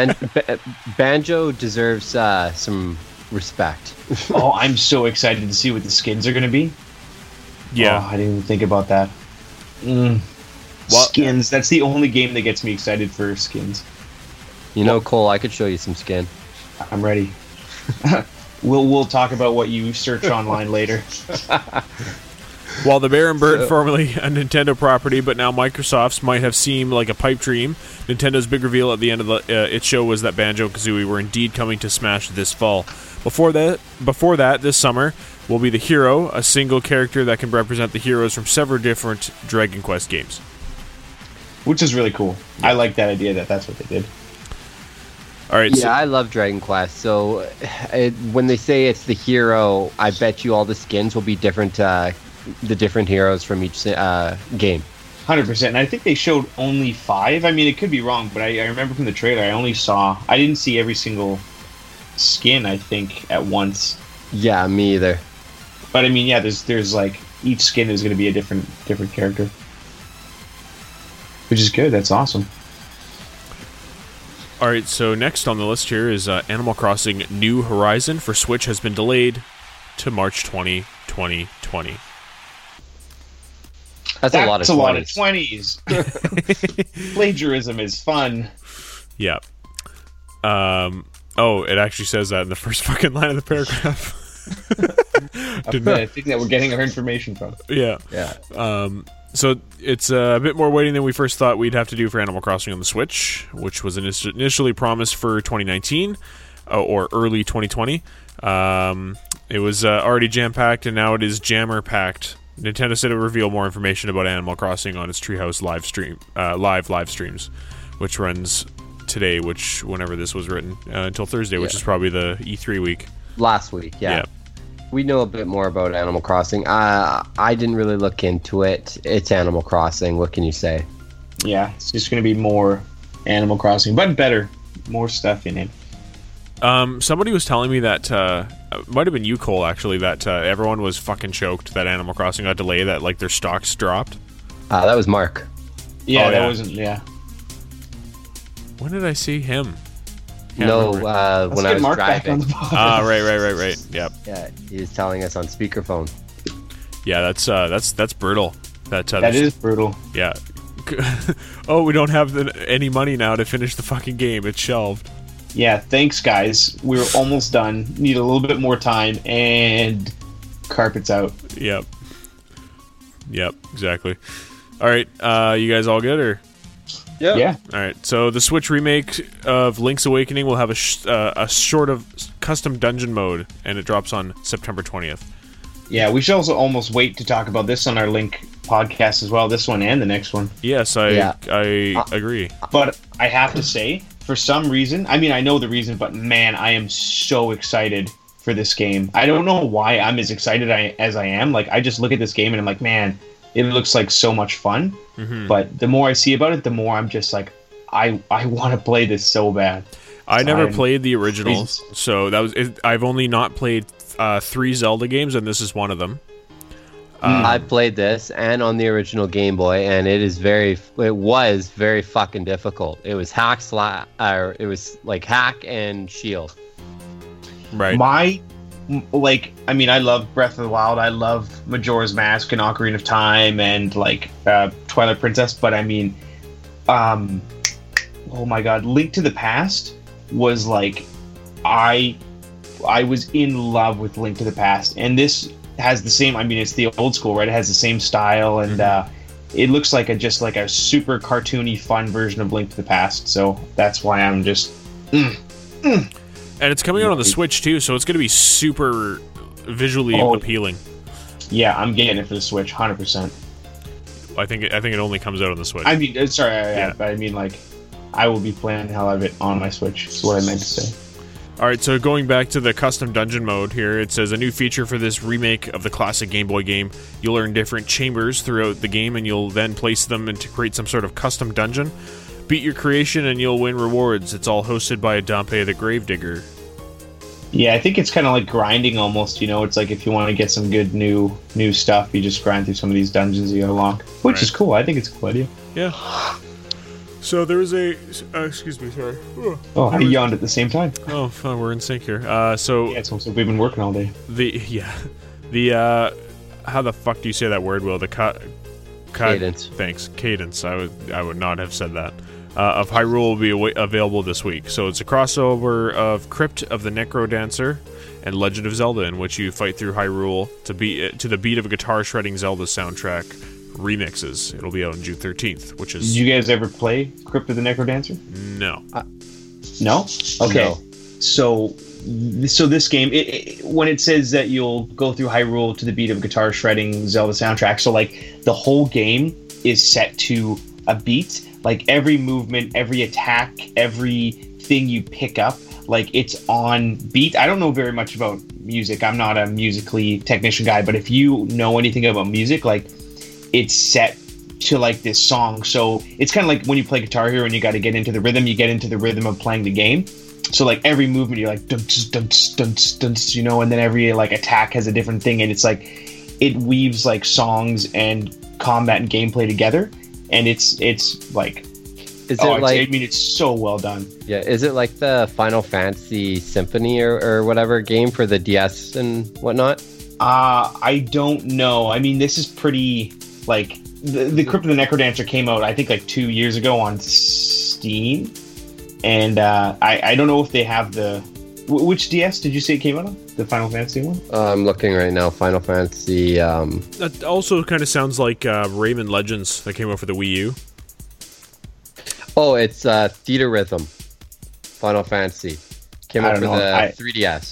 Banjo deserves some respect. Oh, I'm so excited to see what the skins are going to be. yeah. Oh, I didn't even think about that. Well- Skins. That's the only game that gets me excited for skins. You know, Cole, I could show you some skin. I'm ready. We'll talk about what you search online later. While the Bear and Bird, formerly a Nintendo property, but now Microsoft's, might have seemed like a pipe dream, Nintendo's big reveal at the end of its show was that Banjo-Kazooie were indeed coming to Smash this fall. Before that, this summer, will be the Hero, a single character that can represent the heroes from several different Dragon Quest games. Which is really cool. I like that idea that that's what they did. All right, Yeah, I love Dragon Quest. So when they say it's the hero, I bet you all the skins will be different. The different heroes from each game. 100%. And I think they showed only 5. I mean, it could be wrong, but I remember from the trailer, I didn't see every single skin, I think, at once. Yeah, me either. But I mean, yeah, there's like, each skin is going to be a different character. Which is good. That's awesome. All right, so next on the list here is Animal Crossing New Horizon for Switch has been delayed to March 20, 2020. That's a lot of 20s. Plagiarism is fun. Yeah. It actually says that in the first fucking line of the paragraph. I think that we're getting our information from. Yeah. Yeah. So it's a bit more waiting than we first thought we'd have to do for Animal Crossing on the Switch, which was initially promised for 2019 or early 2020. It was already jam-packed, and now it is jammer-packed Nintendo said it would reveal more information about Animal Crossing on its Treehouse live streams, which runs today, whenever this was written, until Thursday, which is probably the E3 week. Last week, yeah. We know a bit more about Animal Crossing. I didn't really look into it. It's Animal Crossing. What can you say? Yeah, it's just going to be more Animal Crossing, but better. More stuff in it. Somebody was telling me that, it might have been you, Cole, actually, that everyone was fucking choked that Animal Crossing got delayed, that like their stocks dropped. That was Mark. Yeah, Oh, that yeah. wasn't, yeah. When did I see him? Can't No, remember. Let's when I get was Mark back on driving. the pod. Right. Yep. Yeah, he was telling us on speakerphone. Yeah, that's brutal. That is brutal. Yeah. Oh, we don't have any money now to finish the fucking game. It's shelved. Yeah, thanks, guys. We're almost done. Need a little bit more time, and carpet's out. Yep, exactly. All right, you guys all good, or? Yeah. All right, so the Switch remake of Link's Awakening will have a sort of custom dungeon mode, and it drops on September 20th. Yeah, we should also almost wait to talk about this on our Link podcast as well, this one and the next one. Yes, I agree. But I have to say, for some reason, I mean, I know the reason, but man, I am so excited for this game. I don't know why I'm as excited as I am. Like, I just look at this game and I'm like, man, it looks like so much fun. Mm-hmm. But the more I see about it, the more I'm just like, I want to play this so bad. I never played the originals, crazy. so that was it. I've only not played 3 Zelda games, and this is one of them. I played this and on the original Game Boy, and it was very fucking difficult. It was it was like hack and shield. Right. I love Breath of the Wild. I love Majora's Mask and Ocarina of Time and Twilight Princess. But I mean, oh my God, Link to the Past was like, I was in love with Link to the Past, and this has the same. I mean, it's the old school, right? It has the same style, and it looks like a super cartoony, fun version of Link to the Past. So that's why I'm just. And it's coming out on the Switch too, so it's going to be super visually appealing. Yeah, I'm getting it for the Switch, 100%. I think it only comes out on the Switch. I mean, but I mean, like, I will be playing the hell out of it on my Switch. Is what I meant to say. All right, so going back to the custom dungeon mode here, it says a new feature for this remake of the classic Game Boy game. You'll earn different chambers throughout the game, and you'll then place them to create some sort of custom dungeon. Beat your creation, and you'll win rewards. It's all hosted by Dampé the Gravedigger. Yeah, I think it's kind of like grinding almost. You know, it's like if you want to get some good new stuff, you just grind through some of these dungeons you go along, which is cool. I think it's a cool idea. Yeah. So there was a... excuse me, sorry. Oh, I yawned at the same time. Oh, fun, we're in sync here. So... Yeah, it's almost like we've been working all day. How the fuck do you say that word, Will? Cadence. Thanks. Cadence. I would not have said that. Of Hyrule will be available this week. So it's a crossover of Crypt of the Necrodancer and Legend of Zelda, in which you fight through Hyrule to the beat of a guitar shredding Zelda soundtrack remixes. It'll be out on June 13th, which is... Did you guys ever play Crypt of the Necrodancer? No. No? Okay. No. So this game, when it says that you'll go through Hyrule to the beat of a guitar shredding Zelda soundtrack, so like the whole game is set to a beat. Like every movement, every attack, everything you pick up, like it's on beat. I don't know very much about music. I'm not a musically technician guy, but if you know anything about music, like it's set to like this song. So it's kind of like when you play Guitar Hero and you got to get into the rhythm, you get into the rhythm of playing the game. So like every movement you're like dunce, dunce, dunce, dunce, you know, and then every like attack has a different thing, and it's like it weaves like songs and combat and gameplay together, and it's like it's so well done. Yeah, is it like the Final Fantasy Symphony or whatever game for the DS and whatnot? I don't know. I mean, this is pretty like the Crypt of the Necrodancer came out I think like 2 years ago on Steam. And I don't know if they have the... Which DS did you say it came out on? The Final Fantasy one? I'm looking right now. Final Fantasy... That also kind of sounds like Rayman Legends that came out for the Wii U. Oh, it's Theater Rhythm. Final Fantasy. Came out for the 3DS.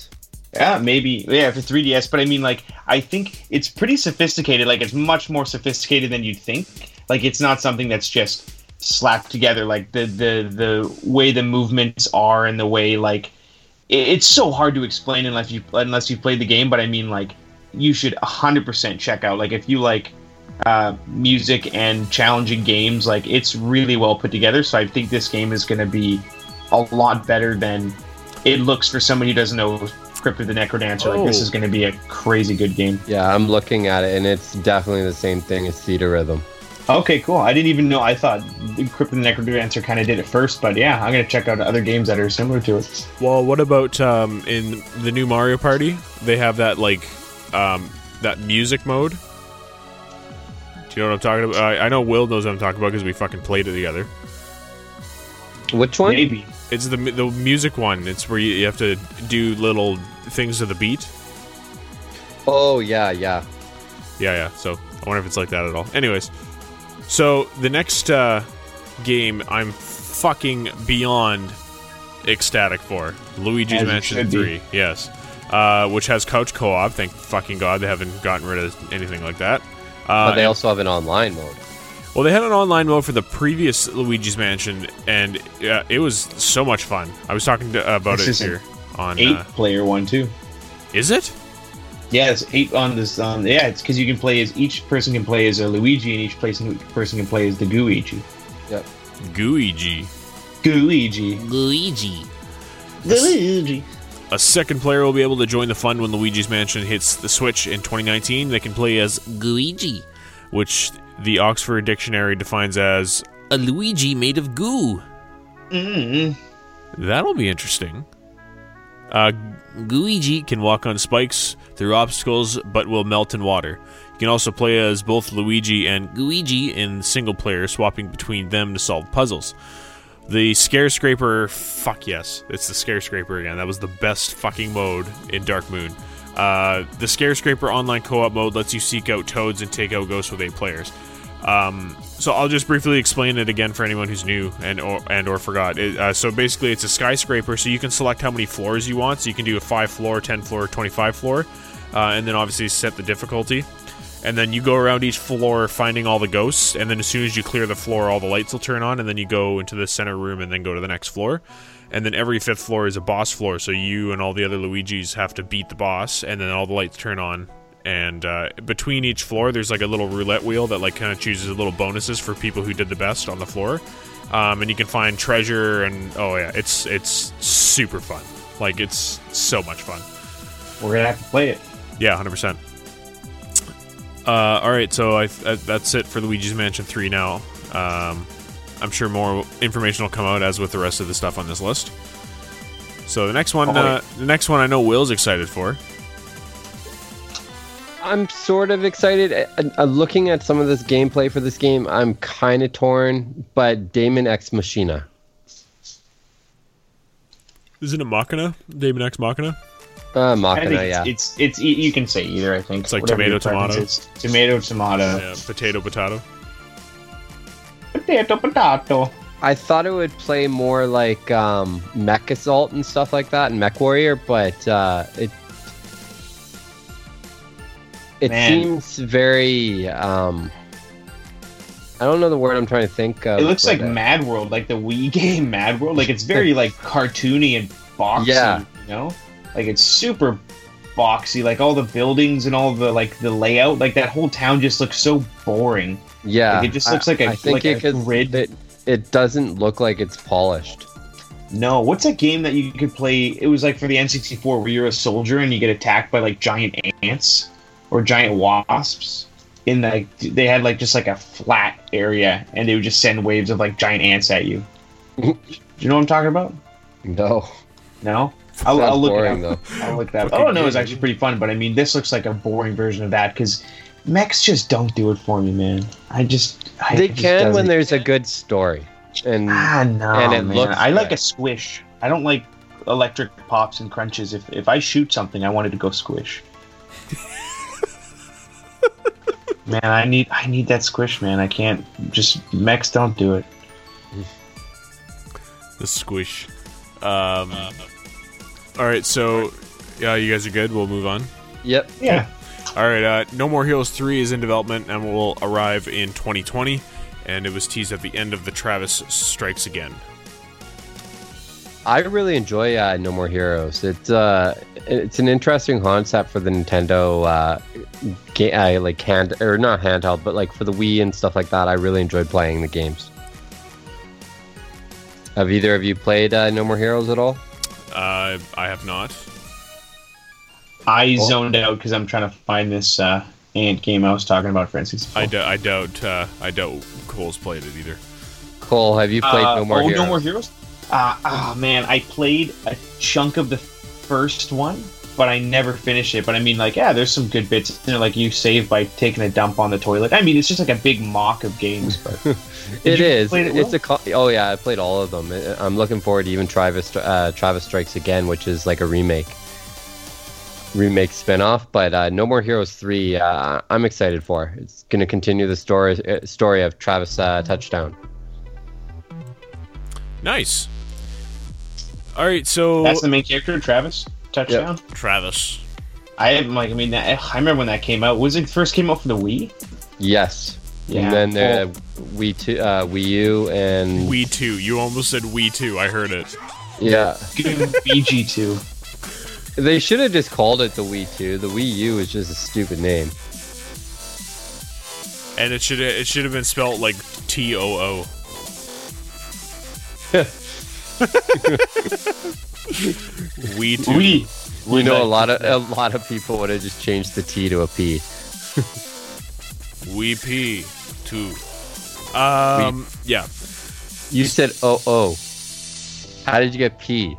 Yeah, maybe. Yeah, for 3DS. But I mean, like, I think it's pretty sophisticated. Like, it's much more sophisticated than you'd think. Like, it's not something that's just slapped together. Like, the way the movements are and the way, like, it's so hard to explain unless you played the game. But I mean, like, you should 100% check out. Like, if you like music and challenging games, like, it's really well put together. So I think this game is going to be a lot better than it looks for someone who doesn't know Crypt of the Necrodancer. Like, this is going to be a crazy good game. Yeah, I'm looking at it, and it's definitely the same thing as Theatrhythm. Okay, cool. I didn't even know. I thought Crypt of the Necrodancer kind of did it first, but yeah, I'm going to check out other games that are similar to it. Well, what about in the new Mario Party? They have that, like, that music mode. Do you know what I'm talking about? I know Will knows what I'm talking about because we fucking played it together. Which one? Maybe. It's the music one. It's where you have to do little things to the beat. Oh, yeah. Yeah. So I wonder if it's like that at all. Anyways, so the next game I'm fucking beyond ecstatic for. Luigi's Mansion 3. Yes. Which has couch co-op. Thank fucking God they haven't gotten rid of anything like that. But they also have an online mode. Well, they had an online mode for the previous Luigi's Mansion, and it was so much fun. I was talking about it here on 8-player one too. Is it? Yeah, it's 8 on this. Yeah, it's because you can play as each person can play as a Luigi, and each person can play as the Gooigi. Yep. Gooigi. A second player will be able to join the fun when Luigi's Mansion hits the Switch in 2019. They can play as Gooigi, which the Oxford Dictionary defines as a Luigi made of goo. That'll be interesting. Gooigi can walk on spikes through obstacles, but will melt in water. You can also play as both Luigi and Gooigi in single player, swapping between them to solve puzzles. The Scarescraper, fuck yes, it's the Scarescraper again. That was the best fucking mode in Dark Moon. The Scarescraper online co-op mode lets you seek out toads and take out ghosts with 8 players. So I'll just briefly explain it again for anyone who's new and or forgot. So basically, it's a skyscraper, so you can select how many floors you want. So you can do a 5-floor, 10-floor, 25-floor, and then obviously set the difficulty. And then you go around each floor finding all the ghosts, and then as soon as you clear the floor, all the lights will turn on, and then you go into the center room and then go to the next floor. And then every 5th floor is a boss floor, so you and all the other Luigis have to beat the boss, and then all the lights turn on. And between each floor, there's like a little roulette wheel that like kind of chooses little bonuses for people who did the best on the floor. And you can find treasure, and oh yeah, it's super fun. Like, it's so much fun. We're gonna have to play it. Yeah, 100%. All right, so that's it for Luigi's Mansion 3 now. I'm sure more information will come out as with the rest of the stuff on this list. So the next one I know Will's excited for. I'm sort of excited. Looking at some of this gameplay for this game, I'm kind of torn, but Daemon X Machina. Isn't it Machina? Daemon X Machina? Machina, yeah. It's you can say either, I think. It's like tomato, tomato. Tomato, tomato. Yeah, potato, potato. Potato, potato. I thought it would play more like Mech Assault and stuff like that, and Mech Warrior, but it seems very I don't know the word I'm trying to think of. It looks like Mad World, like the Wii game Mad World. Like, it's very like cartoony and boxy, yeah. You know? Like, it's super boxy, like all the buildings and all the like the layout, like that whole town just looks so boring. Yeah. Like, it just looks like a grid. It doesn't look like it's polished. No, what's that game that you could play? It was like for the N64 where you're a soldier and you get attacked by like giant ants or giant wasps. In like they had like just like a flat area and they would just send waves of like giant ants at you. Do you know what I'm talking about? No. No? I'll look boring, it up. though. I'll look that up. Oh no, it's actually pretty fun, but I mean this looks like a boring version of that because mechs just don't do it for me, man. They can when there's a good story. And no, and it man. looks I like good. a squish. I don't like electric pops and crunches. If I shoot something, I want it to go squish. Man, I need that squish, man. I can't. Just mechs don't do it. The squish. All right, so Yeah, you guys are good. We'll move on. Yep. Yeah. All right. No More Heroes 3 is in development and will arrive in 2020. And it was teased at the end of the Travis Strikes Again. I really enjoy No More Heroes. It's an interesting concept for the Nintendo like not handheld, but like for the Wii and stuff like that. I really enjoyed playing the games. Have either of you played No More Heroes at all? I have not. I zoned out because I'm trying to find this Ant game I was talking about, for instance. I doubt Cole's played it either. Cole, have you played No More Heroes? No More Heroes? Man, I played a chunk of the first one, but I never finished it. But I mean, like, yeah, there's some good bits. You know, like you save by taking a dump on the toilet. I mean, it's just like a big mock of games. But It is. play it, Will? Oh yeah, I played all of them. I'm looking forward to even Travis Strikes Again, which is like a remake spin-off. But No More Heroes 3, I'm excited for. It's going to continue the story of Travis Touchdown. Nice. All right, so That's the main character, Travis Touchdown. Yep. Travis. I remember when that came out. Was it first came out for the Wii? Yes. Yeah. And then Wii U and Wii 2. You almost said Wii 2. I heard it. yeah. BG2. They should have just called it the Wii 2. The Wii U is just a stupid name. And it should have been spelled like TOO. Wii 2. We A lot of people would have just changed the T to a P. Wii P 2. Yeah. You said oh. How did you get P?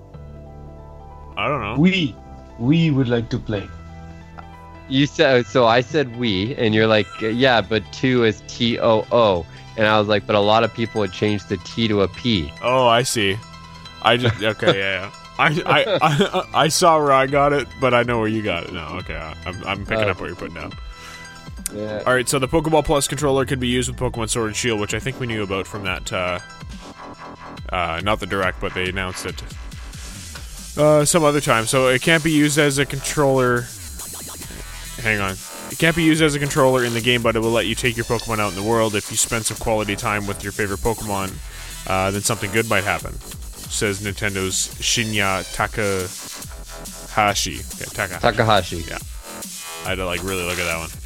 I don't know. We would like to play. You said so. I said we, and you're like, yeah, but 2 is TOO, and I was like, but a lot of people would change the T to a P. Oh, I see. I just okay, yeah. I saw where I got it, but I know where you got it now. Okay, I'm picking up what you're putting down. Yeah. All right, so the Pokeball Plus controller could be used with Pokemon Sword and Shield, which I think we knew about from that. Not the Direct, but they announced it some other time. So it can't be used as a controller. Hang on. It can't be used as a controller in the game, but it will let you take your Pokemon out in the world. If you spend some quality time with your favorite Pokemon, then something good might happen, says Nintendo's Shinya Takahashi. Yeah, Takahashi. Yeah. I had to really look at that one.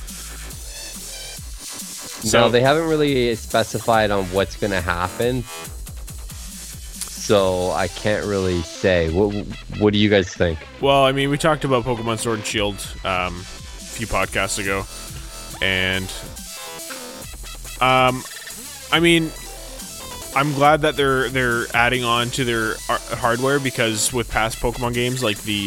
No, they haven't really specified on what's going to happen, so I can't really say. What do you guys think? Well, I mean, we talked about Pokemon Sword and Shield a few podcasts ago, and I mean, I'm glad that they're adding on to their hardware, because with past Pokemon games like the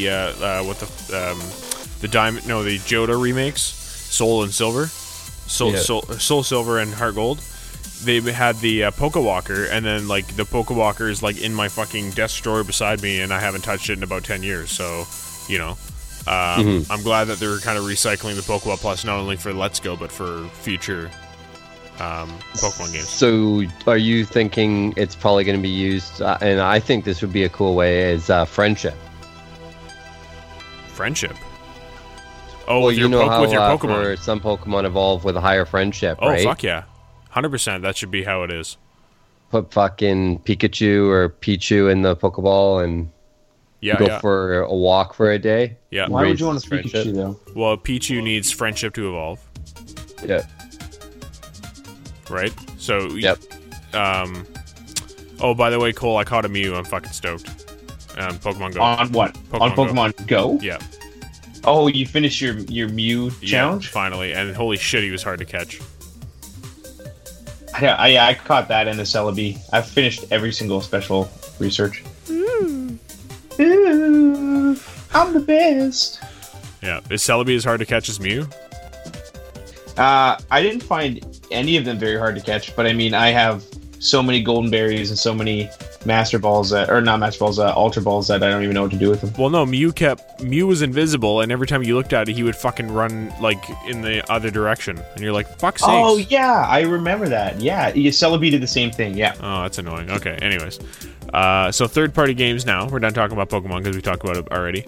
Johto remakes, Soul and Silver. Soul Silver and Heart Gold, they had the Pokewalker, and then the Pokewalker is in my fucking desk drawer beside me, and I haven't touched it in about 10 years. So, I'm glad that they're kind of recycling the Pokeball Plus, not only for Let's Go, but for future Pokemon games. So, are you thinking it's probably going to be used? And I think this would be a cool way, is friendship. Friendship. Oh, well, with your Pokemon. For some Pokemon evolve with a higher friendship, right? Oh, fuck yeah. 100%. That should be how it is. Put fucking Pikachu or Pichu in the Pokeball and go for a walk for a day. Yeah. Why would you want a Pikachu, though? Well, Pichu needs friendship to evolve. Yeah. Right? So, yep. Oh, by the way, Cole, I caught a Mew. I'm fucking stoked. Pokemon Go. On what? On Pokemon Go? Yeah. Oh, you finished your Mew challenge? Finally, and holy shit, he was hard to catch. Yeah, I caught that in the Celebi. I've finished every single special research. Ooh, I'm the best. Yeah, is Celebi as hard to catch as Mew? I didn't find any of them very hard to catch, but I mean, I have so many golden berries and so many Ultra Balls that I don't even know what to do with them. Well, no, Mew was invisible, and every time you looked at it, he would fucking run in the other direction, and you're like, fuck sakes. Oh yeah, I remember that. Yeah, Celebi did the same thing. Yeah. Oh, that's annoying. Okay, anyways, So third-party games now. We're done talking about Pokemon because we talked about it already.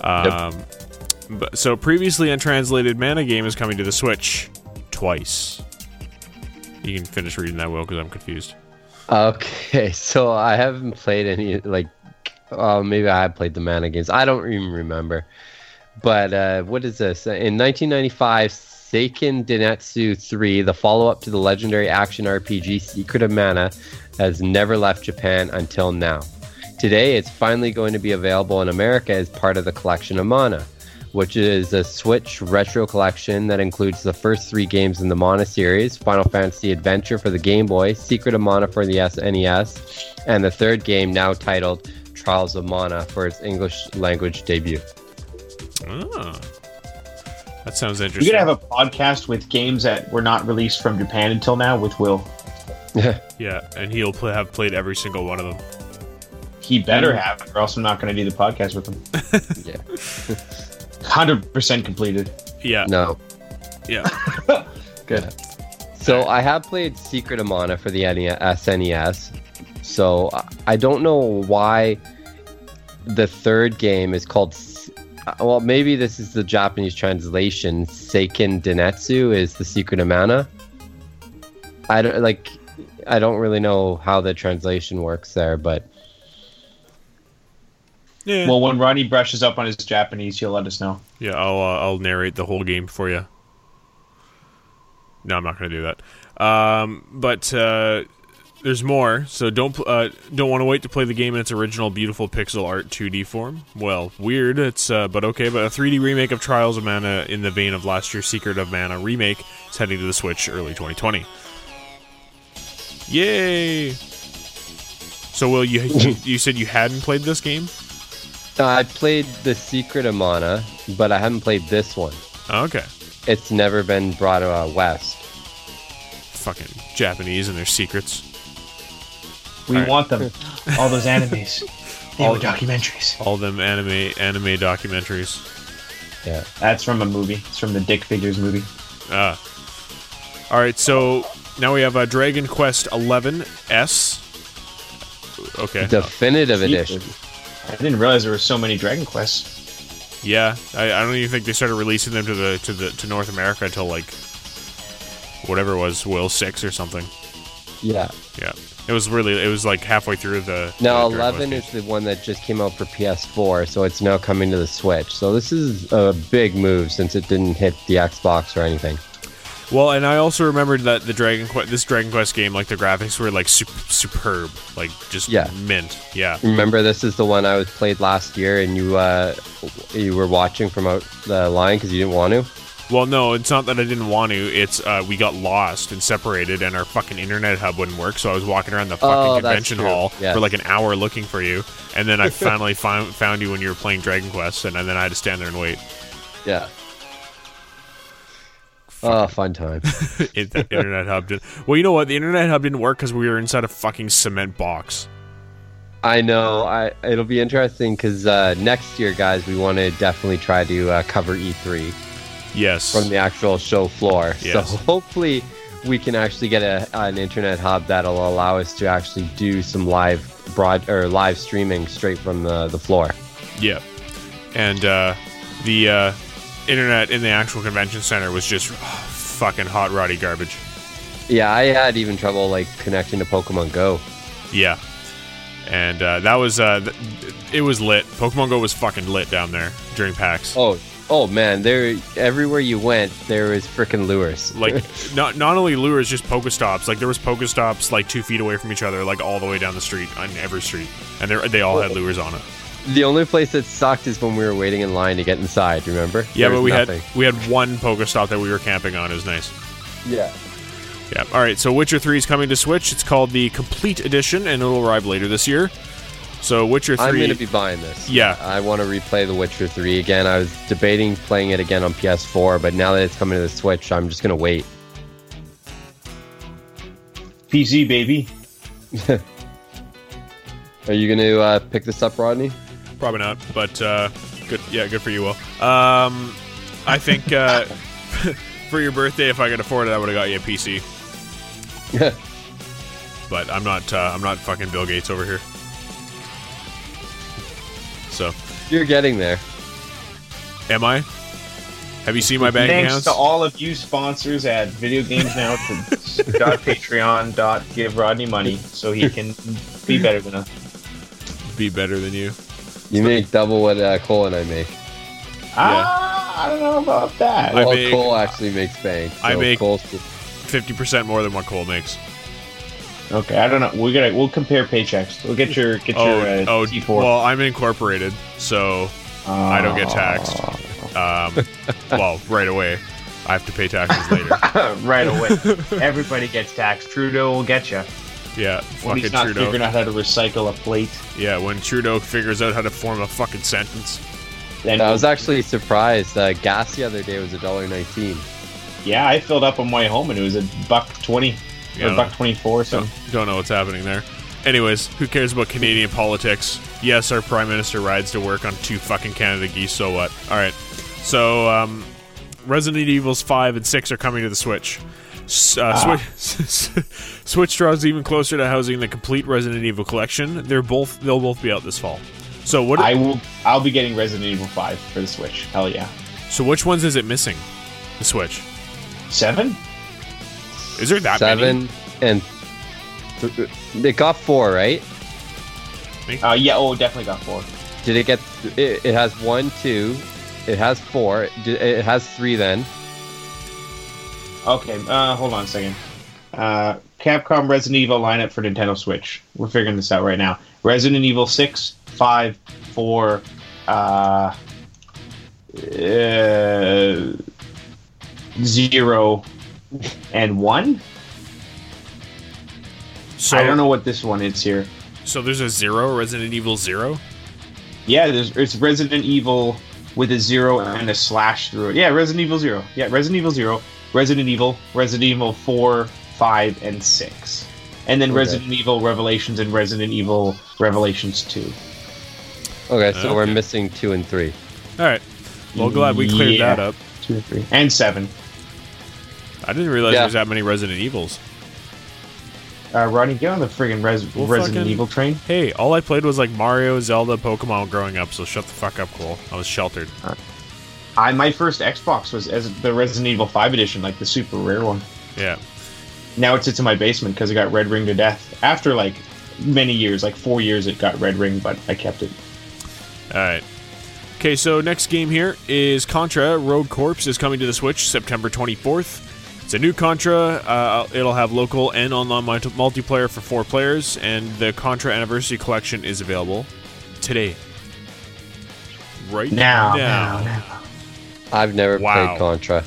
So previously untranslated Mana game is coming to the Switch twice. You can finish reading that, Will, because I'm confused. Okay, so I haven't played any, like, maybe I have played the Mana games. I don't even remember. But what is this? In 1995, Seiken Densetsu 3, the follow-up to the legendary action RPG Secret of Mana, has never left Japan until now. Today, it's finally going to be available in America as part of the Collection of Mana, which is a Switch retro collection that includes the first 3 games in the Mana series, Final Fantasy Adventure for the Game Boy, Secret of Mana for the SNES, and the third game now titled Trials of Mana for its English language debut. Oh, that sounds interesting. We could have a podcast with games that were not released from Japan until now with Will. Yeah, and he'll have played every single one of them. He better have, or else I'm not going to do the podcast with him. Yeah. 100% completed. Yeah. No. Yeah. Good. So I have played Secret of Mana for the SNES. So I don't know why the third game is called... Well, maybe this is the Japanese translation. Seiken Densetsu is the Secret of Mana. I don't really know how the translation works there, but... Yeah. Well, when Ronnie brushes up on his Japanese, he'll let us know. Yeah, I'll narrate the whole game for you. No, I'm not going to do that. But there's more. So don't want to wait to play the game in its original beautiful pixel art 2D form. Well, weird. It's but okay. But a 3D remake of Trials of Mana in the vein of last year's Secret of Mana remake is heading to the Switch early 2020. Yay! So, Will, you said you hadn't played this game? I played the Secret of Mana, but I haven't played this one. Oh, okay. It's never been brought west. Fucking Japanese and their secrets. We want them. All those animes. All the documentaries. All them anime documentaries. Yeah. That's from a movie. It's from the Dick Figures movie. Alright, so now we have Dragon Quest XI S. Okay. Definitive edition. I didn't realize there were so many Dragon Quests. Yeah, I don't even think they started releasing them to North America until like whatever it was, Will 6 or something. Yeah. Yeah. It was like halfway through the... Now, the 11 is the one that just came out for PS4, so it's now coming to the Switch. So this is a big move since it didn't hit the Xbox or anything. Well, and I also remembered that this Dragon Quest game, like the graphics were like superb, like just mint. Yeah. Remember, this is the one I played last year, and you were watching from out the line because you didn't want to. Well, no, it's not that I didn't want to. It's we got lost and separated, and our fucking internet hub wouldn't work. So I was walking around the fucking convention hall for like an hour looking for you, and then I finally found you when you were playing Dragon Quest, and then I had to stand there and wait. Yeah. Oh, fun time. The internet hub didn't... Well, you know what? The internet hub didn't work because we were inside a fucking cement box. I know. It'll be interesting because next year, guys, we want to definitely try to cover E3. Yes. From the actual show floor. Yes. So hopefully we can actually get an internet hub that'll allow us to actually do some live streaming straight from the floor. Yeah. And the internet in the actual convention center was just fucking hot roddy garbage. Yeah, I had even trouble like connecting to Pokemon Go. Yeah. And that was it was lit. Pokemon Go was fucking lit down there during PAX. Oh man, everywhere you went, there was frickin' lures. Like not only lures, just Pokestops. Like there was Pokestops like 2 feet away from each other, like all the way down the street on every street, and they all had lures on it. The only place that sucked is when we were waiting in line to get inside. Remember? Yeah, but we had one Pokestop that we were camping on. It was nice. Yeah. Yeah. All right. So Witcher 3 is coming to Switch. It's called the Complete Edition, and it'll arrive later this year. So Witcher 3... I'm going to be buying this. Yeah. I want to replay The Witcher 3 again. I was debating playing it again on PS4, but now that it's coming to the Switch, I'm just going to wait. PC, baby. Are you going to pick this up, Rodney? Probably not, but good. Yeah, good for you, Will. I think for your birthday, if I could afford it, I would have got you a PC. But I'm not fucking Bill Gates over here. You're getting there. Am I? Have you seen my bank Thanks accounts? to all of you sponsors at Video Games Now to .patreon.give Rodney money so he can be better than us. Be better than you. You make double what Cole and I make. I don't know about that. I Well, make- Cole actually makes bank. So I make- Cole's 50% more than what Cole makes. Okay, I don't know. We'll compare paychecks. We'll get your T4. Well, I'm incorporated, so I don't get taxed. Well, right away. I have to pay taxes later. Right away. Everybody gets taxed. Trudeau will get you. Yeah, When fucking he's not Trudeau. figuring out how to recycle a plate. Yeah, when Trudeau figures out how to form a fucking sentence. Then I was actually surprised. Gas the other day was $1.19. yeah, I filled up on my way home and it was $1.20 Yeah. or $1.24. So Don't know what's happening there. Anyways, who cares about Canadian politics? Yes, our Prime Minister rides to work on 2 fucking Canada geese, so what? Alright, so, Resident Evils 5 and 6 are coming to the Switch. Switch draws even closer to housing the complete Resident Evil collection. They'll both be out this fall. So what? I'll be getting Resident Evil 5 for the Switch. Hell yeah. So which ones is it missing? The Switch. 7? Is there that many? 7 and they got 4, right? Yeah, definitely got 4. Did it get? It has 1, 2. It has 4. It has 3 then. Okay, hold on a second. Capcom Resident Evil lineup for Nintendo Switch. We're figuring this out right now. Resident Evil 6, 5, 4, 0, and 1? So I don't know what this one is here. So there's a 0, Resident Evil 0? Yeah, it's Resident Evil with a 0 and a slash through it. Yeah, Resident Evil 0. Yeah, Resident Evil 0, Resident Evil 4, 5, and 6. And then Okay. Resident Evil Revelations and Resident Evil Revelations 2. Okay, so we're Okay. missing 2 and 3. Alright. Well, glad we cleared Yeah. that up. 2 and 3. And 7. I didn't realize Yeah. there's that many Resident Evils. Rodney, get on the friggin' Well, Resident fucking- Evil train. Hey, all I played was like Mario, Zelda, Pokemon growing up, so shut the fuck up, Cole. I was sheltered. My first Xbox was as the Resident Evil 5 edition, like the super rare one. Yeah. Now it sits in my basement because it got red ring to death. After like many years, like 4 years, it got red ring, but I kept it. Alright. Okay, so next game here is Contra Rogue Corps is coming to the Switch September 24th. It's a new Contra. It'll have local and online multiplayer for 4 players, and the Contra Anniversary Collection is available today. Right Now. I've never Wow. played Contra.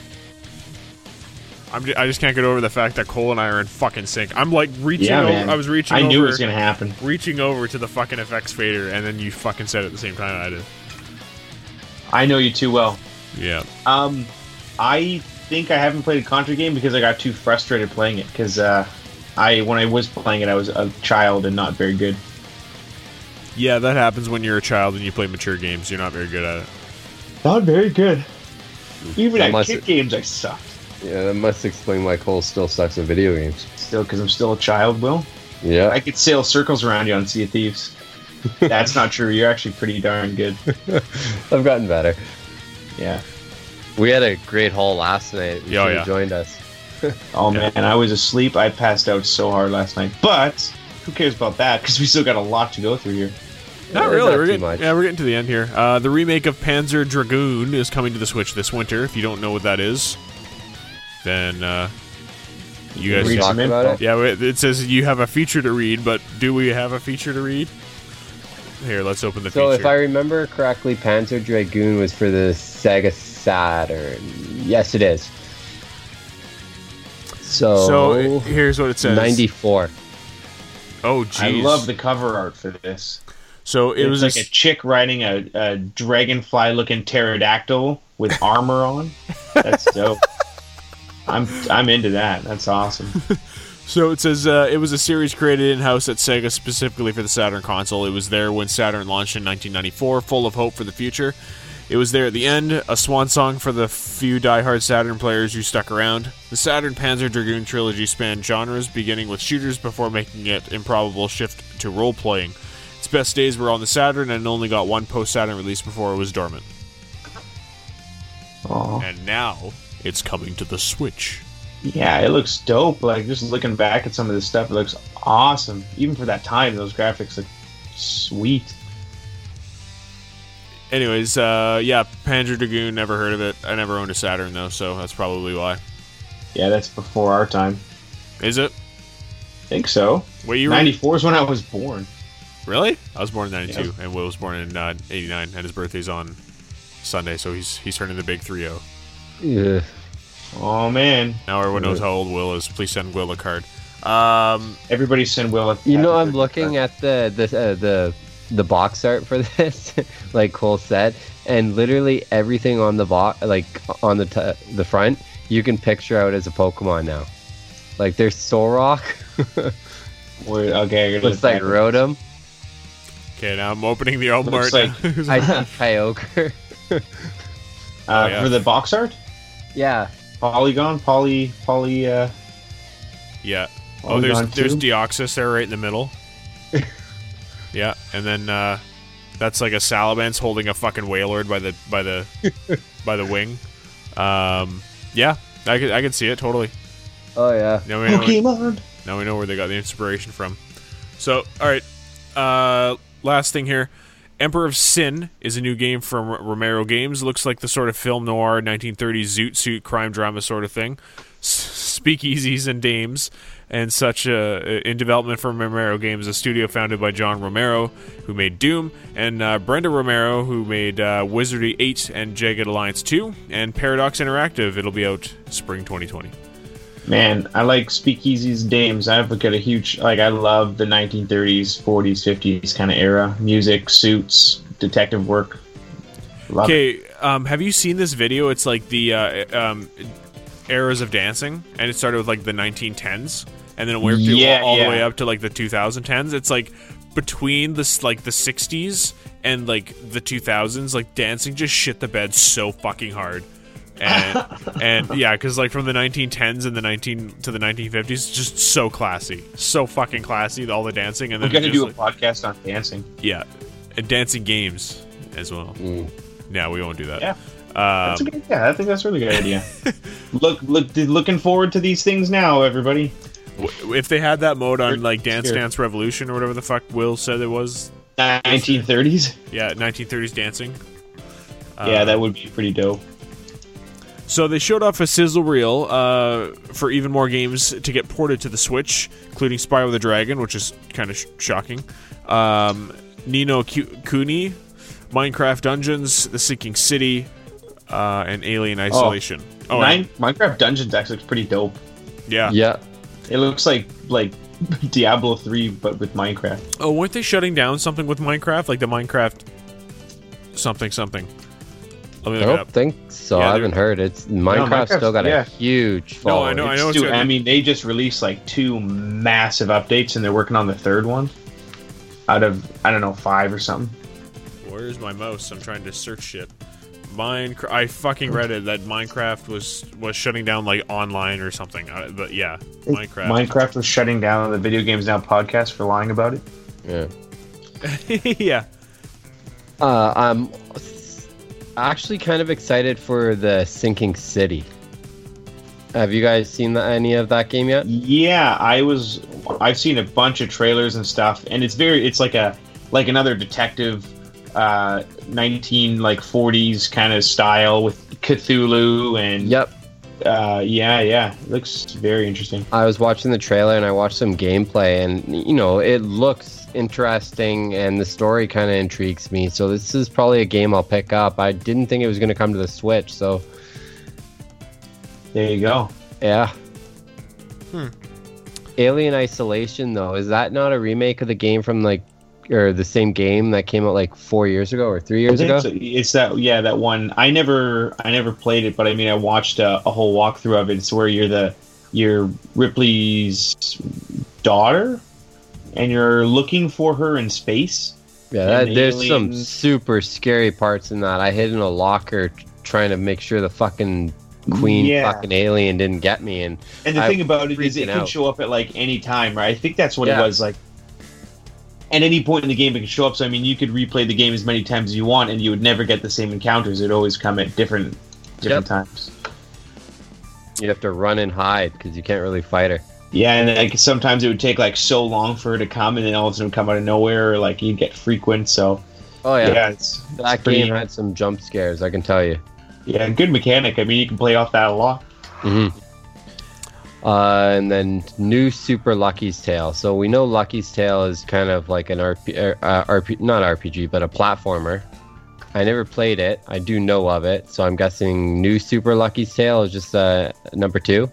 I just can't get over the fact that Cole and I are in fucking sync. I'm like reaching Yeah, over. man. I was reaching I over. knew it was gonna happen. Reaching over to the fucking FX fader, and then you fucking said it at the same time I did. I know you too well. Yeah. I think I haven't played a Contra game because I got too frustrated playing it. Because when I was playing it, I was a child and not very good. Yeah, that happens when you're a child and you play mature games. You're not very good at it. Not very good. Even at Unless kid it- games, I sucked. Yeah, that must explain why Cole still sucks at video games. Still, because I'm still a child, Will. Yeah. I could sail circles around you on Sea of Thieves. That's not true. You're actually pretty darn good. I've gotten better. Yeah. We had a great haul last night. You Oh, should yeah. have joined us. Oh man, I was asleep. I passed out so hard last night. But who cares about that? Because we still got a lot to go through here. Not really. We're too getting, much. we're getting to the end here. The remake of Panzer Dragoon is coming to the Switch this winter. If you don't know what that is, then you guys. Read talk some about info. it? Yeah, it says you have a feature to read, but do we have a feature to read? Here, let's open the So feature. if I remember correctly, Panzer Dragoon was for the Sega Saturn. Yes, it is. So, here's what it says. 94. Oh, I jeez. love the cover art for this. So it It's was like a chick riding a dragonfly-looking pterodactyl with armor on. That's dope. I'm into that. That's awesome. So it says it was a series created in-house at Sega specifically for the Saturn console. It was there when Saturn launched in 1994, full of hope for the future. It was there at the end, a swan song for the few die-hard Saturn players who stuck around. The Saturn Panzer Dragoon trilogy spanned genres, beginning with shooters before making it improbable shift to role-playing. Its best days were on the Saturn and only got one post-Saturn release before it was dormant. Oh. And now it's coming to the Switch. Yeah, it looks dope. Like, just looking back at some of this stuff, it looks awesome. Even for that time, those graphics look sweet. Anyways, yeah, Panzer Dragoon, never heard of it. I never owned a Saturn, though, so that's probably why. Yeah, that's before our time. Is it? I think so. What year? 94 is when I was born. Really? I was born in 92, Yeah. and Will was born in 89, and his birthday's on Sunday, so he's turning the big 3-0. Yeah. Oh, man. Now everyone knows how old Will is. Please send Will a card. Everybody send Will a You know, I'm looking at the box art for this, like whole set, and literally everything on the box, like on the front, you can picture out as a Pokemon now. Like there's Solrock. Okay, Looks like Rotom. Okay, now I'm opening the album art. Looks like- I see Kyogre. yeah. For the box art? Yeah. Polygon? Yeah. Oh, there's Polygon 2? Deoxys there right in the middle. Yeah, and then that's like a Salamence holding a fucking Wailord by the wing. Yeah, I could see it totally. Oh yeah. Now we know where they got the inspiration from. So, all right, last thing here. Emperor of Sin is a new game from Romero Games. Looks like the sort of film noir 1930s zoot suit crime drama sort of thing. Speakeasies and dames and such in development from Romero Games, a studio founded by John Romero, who made Doom, and Brenda Romero, who made Wizardry 8 and Jagged Alliance 2, and Paradox Interactive. It'll be out spring 2020. Man, I like Speakeasies Dames. I've got a huge, I love the 1930s, 40s, 50s kind of era. Music, suits, detective work. Love it. Okay, have you seen this video? It's like the eras of dancing, and it started with like the 1910s, and then it worked all the way up to like the 2010s. It's like between this like the 60s and like the 2000s, like dancing just shit the bed so fucking hard. And yeah, because like from the 1910s and the 1950s, just so classy, so fucking classy. All the dancing, and then we're gonna do a like, podcast on dancing. Yeah, and dancing games as well. Yeah, we won't do that. Yeah, that's a good, I think that's a really good idea. Looking forward to these things now, everybody. If they had that mode on like Dance Revolution or whatever the fuck Will said it was, 1930s. Yeah, 1930s dancing. Yeah, that would be pretty dope. So they showed off a sizzle reel for even more games to get ported to the Switch, including Spyro the Dragon, which is kind of shocking, Ni no Kuni, Minecraft Dungeons, The Sinking City, and Alien Isolation. Minecraft Dungeons actually looks pretty dope. Yeah. Yeah. It looks like Diablo 3, but with Minecraft. Oh, weren't they shutting down something with Minecraft? Like the Minecraft something. Let me I look it don't up. think so. Yeah, I haven't heard. Minecraft's still got a huge following. No, I know. It's I mean, they just released like 2 massive updates, and they're working on the 3rd one out of, I don't know, 5 or something. Where's my mouse? I'm trying to search shit. Minecraft. I fucking read it that Minecraft was shutting down like online or something. But yeah, Minecraft. Minecraft was shutting down the Video Games Now podcast for lying about it. Yeah. Yeah. I'm actually kind of excited for the Sinking City. Have you guys seen any of that game yet? Yeah, I've seen a bunch of trailers and stuff, and it's like another detective 1940s kind of style with Cthulhu and Yep. yeah, it looks very interesting. I was watching the trailer and I watched some gameplay, and it looks interesting and the story kind of intrigues me. So this is probably a game I'll pick up. I didn't think it was going to come to the Switch, so there you go. Yeah. Alien Isolation, though, is that not a remake of the game from or the same game that came out like 4 years ago or 3 years ago? It's that one. I never played it, but I mean, I watched a whole walkthrough of it. It's where you're Ripley's daughter, and you're looking for her in space. Yeah, there's some super scary parts in that. I hid in a locker trying to make sure the fucking queen fucking alien didn't get me. And the thing about it is it can show up at like any time, right? I think that's what it was like. at any point in the game it can show up. So I mean, you could replay the game as many times as you want, and you would never get the same encounters. It'd always come at different times. You have to run and hide because you can't really fight her. Yeah, and like sometimes it would take like so long for her to come, and then all of a sudden come out of nowhere, or like you'd get frequent. So that game had some jump scares, I can tell you. Yeah, good mechanic. I mean, you can play off that a lot. Mm-hmm. And then new Super Lucky's Tale. So we know Lucky's Tale is kind of like an not RPG, but a platformer. I never played it. I do know of it, so I'm guessing new Super Lucky's Tale is just number 2.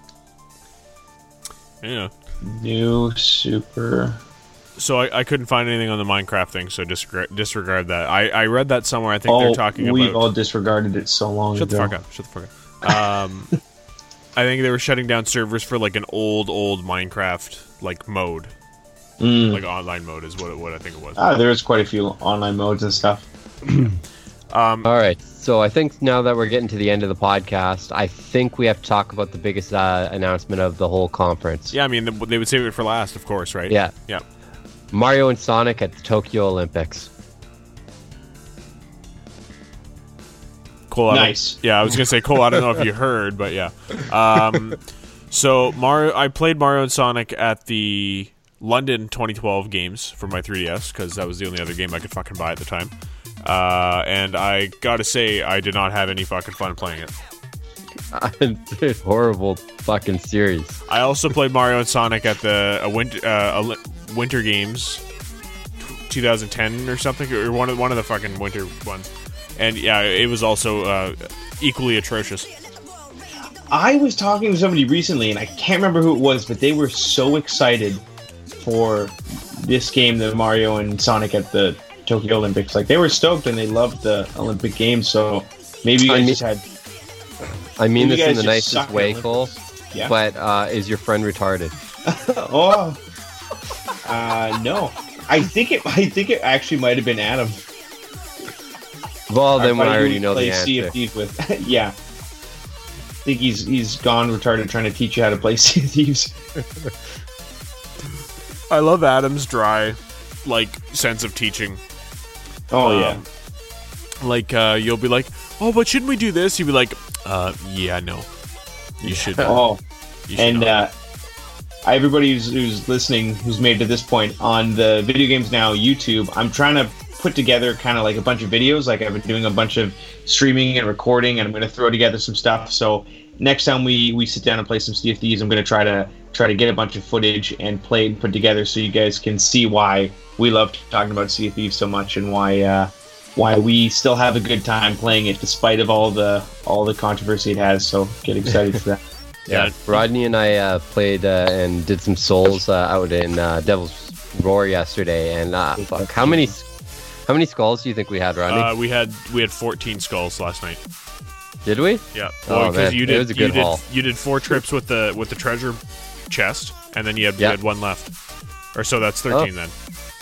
Yeah. New Super. So I couldn't find anything on the Minecraft thing, so disregard that. I read that somewhere. I think they're talking about... We've all disregarded it so long ago. Shut the fuck up. I think they were shutting down servers for like an old Minecraft like mode. Like online mode is what I think it was. There's quite a few online modes and stuff. All right, so I think now that we're getting to the end of the podcast, I think we have to talk about the biggest announcement of the whole conference. Yeah, I mean, they would save it for last, of course, right? Yeah. Mario and Sonic at the Tokyo Olympics. Cool. Nice. Yeah, I was gonna say Cole. I don't know if you heard, but yeah. So I played Mario and Sonic at the London 2012 games for my 3DS because that was the only other game I could fucking buy at the time. And I gotta say, I did not have any fucking fun playing it. It's a horrible fucking series. I also played Mario and Sonic at the Winter Games 2010 or something, or one of the fucking winter ones. And yeah, it was also equally atrocious. I was talking to somebody recently, and I can't remember who it was, but they were so excited for this game, the Mario and Sonic at the Tokyo Olympics. Like, they were stoked, and they loved the Olympic Games, so maybe you guys just had... I mean this in the nicest way, Cole, but is your friend retarded? No. I think it actually might have been Adam. Well, then I already know the answer. Sea of Thieves with, yeah. I think he's gone retarded trying to teach you how to play Sea of Thieves. I love Adam's dry, like, sense of teaching. Oh, yeah. Like, you'll be like, oh, but shouldn't we do this? You'll be like, yeah, no. You should. Everybody who's listening, who's made it to this point, on the Video Games Now YouTube, I'm trying to put together kind of like a bunch of videos. Like, I've been doing a bunch of streaming and recording, and I'm going to throw together some stuff. So next time we sit down and play some Sea of Thieves, I'm going to try to get a bunch of footage and play and put together so you guys can see why we love talking about Sea of Thieves so much, and why we still have a good time playing it despite of all the controversy it has. So get excited for that. Yeah, Rodney and I played and did some Souls out in Devil's Roar yesterday, and fuck, how many skulls do you think we had, Rodney? We had 14 skulls last night. Did we? Yeah. Well, man, it was a good haul. You did 4 trips with the treasure chest, and then you had 1 left, or so that's 13 then.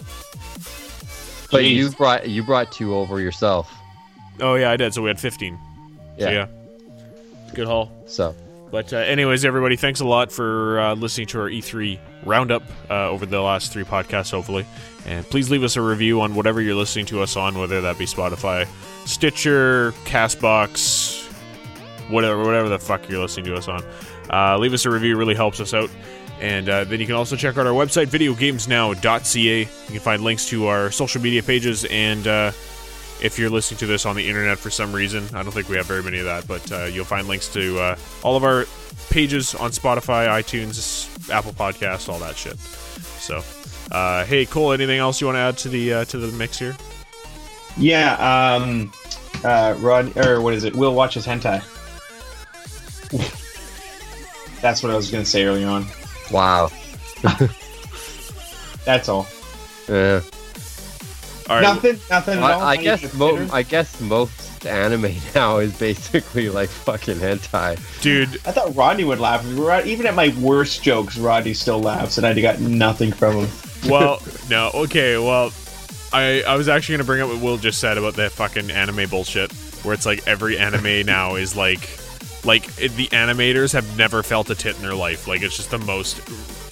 But you brought 2 over yourself. Oh yeah, I did. So we had 15. Yeah. So, yeah. Good haul. So. But anyways, everybody, thanks a lot for listening to our E3 roundup over the last 3 podcasts, hopefully. And please leave us a review on whatever you're listening to us on, whether that be Spotify, Stitcher, CastBox, whatever the fuck you're listening to us on. Leave us a review, really helps us out. And then you can also check out our website, videogamesnow.ca. You can find links to our social media pages, and if you're listening to this on the internet for some reason, I don't think we have very many of that, but you'll find links to all of our pages on Spotify, iTunes, Apple Podcasts, all that shit. So, hey, Cole, anything else you want to add to the mix here? Yeah, Will watches hentai. That's what I was going to say early on. Wow. That's all. Yeah. All right. Nothing at all. I guess most anime now is basically like fucking hentai. Dude, I thought Rodney would laugh. Even at my worst jokes, Rodney still laughs, and I got nothing from him. Well, no, okay, well, I was actually going to bring up what Will just said about the fucking anime bullshit, where it's like every anime now is like the animators have never felt a tit in their life. Like, it's just the most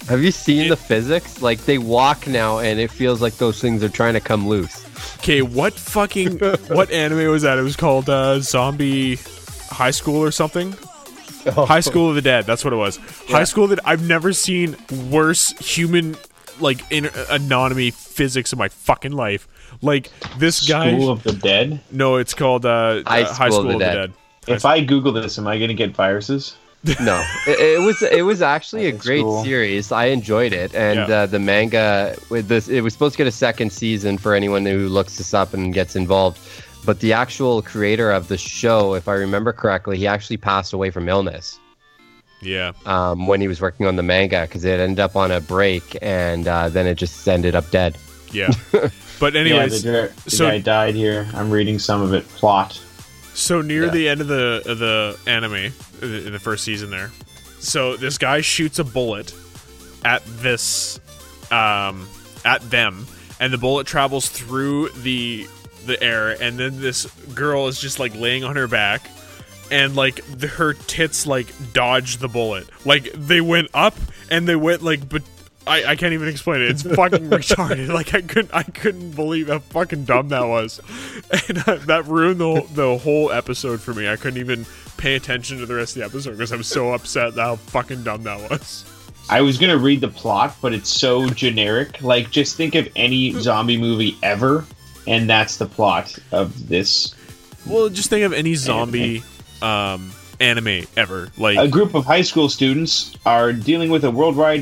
Have you seen the physics? Like, they walk now, and it feels like those things are trying to come loose. Okay, what anime was that? It was called Zombie High School or something? Oh. High School of the Dead, that's what it was. Yeah. High School of the I've never seen worse human, like, anatomy physics in my fucking life. Like, this guy... School of the Dead? No, it's called High School of the Dead. If I Google this, am I going to get viruses? No, it was actually a great series. I enjoyed it, and the manga with this, it was supposed to get a second season for anyone who looks this up and gets involved. But the actual creator of the show, if I remember correctly, he actually passed away from illness. Yeah. When he was working on the manga, because it ended up on a break, and then it just ended up dead. Yeah. But anyways, the guy died here. I'm reading some of it. Plot. So near the end of the anime, in the first season there, so this guy shoots a bullet at this, at them, and the bullet travels through the air, and then this girl is just like laying on her back, and like her tits like dodge the bullet. Like they went up and they went like, but I can't even explain it. It's fucking retarded. Like I couldn't believe how fucking dumb that was, and that ruined the whole episode for me. I couldn't even pay attention to the rest of the episode because I'm so upset how fucking dumb that was. I was gonna read the plot, but it's so generic. Like, just think of any zombie movie ever, and that's the plot of this. Well, just think of any zombie anime ever. Like, a group of high school students are dealing with a worldwide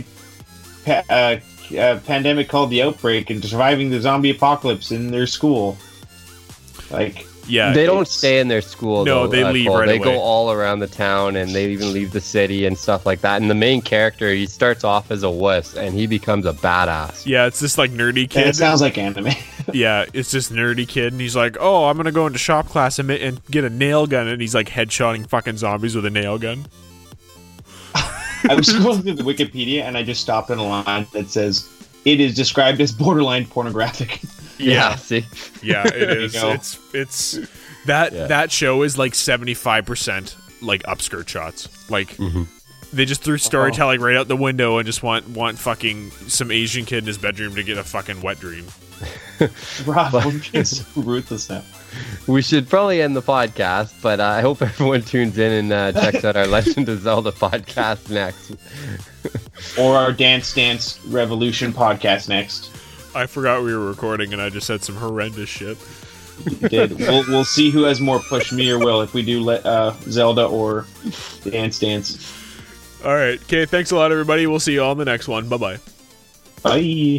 pandemic called the Outbreak and surviving the zombie apocalypse in their school. Like, yeah, they don't stay in their school. No, they leave right away. They go all around the town, and they even leave the city and stuff like that. And the main character, he starts off as a wuss, and he becomes a badass. Yeah, it's this like nerdy kid. It sounds like anime. Yeah, it's this nerdy kid, and he's like, "Oh, I'm gonna go into shop class and get a nail gun," and he's like headshotting fucking zombies with a nail gun. I was scrolling through the Wikipedia, and I just stopped on a line that says, "It is described as borderline pornographic." Yeah, see? Yeah, it is. It's that show is like 75% like upskirt shots. Like they just threw storytelling right out the window and just want fucking some Asian kid in his bedroom to get a fucking wet dream. Rob, we're getting so ruthless now. We should probably end the podcast, but I hope everyone tunes in and checks out our Legend of Zelda podcast next. Or our Dance Dance Revolution podcast next. I forgot we were recording, and I just said some horrendous shit. You did. We'll see who has more push, me or Will, if we do Zelda or Dance Dance. All right. Okay, thanks a lot, everybody. We'll see you all in the next one. Bye-bye. Bye.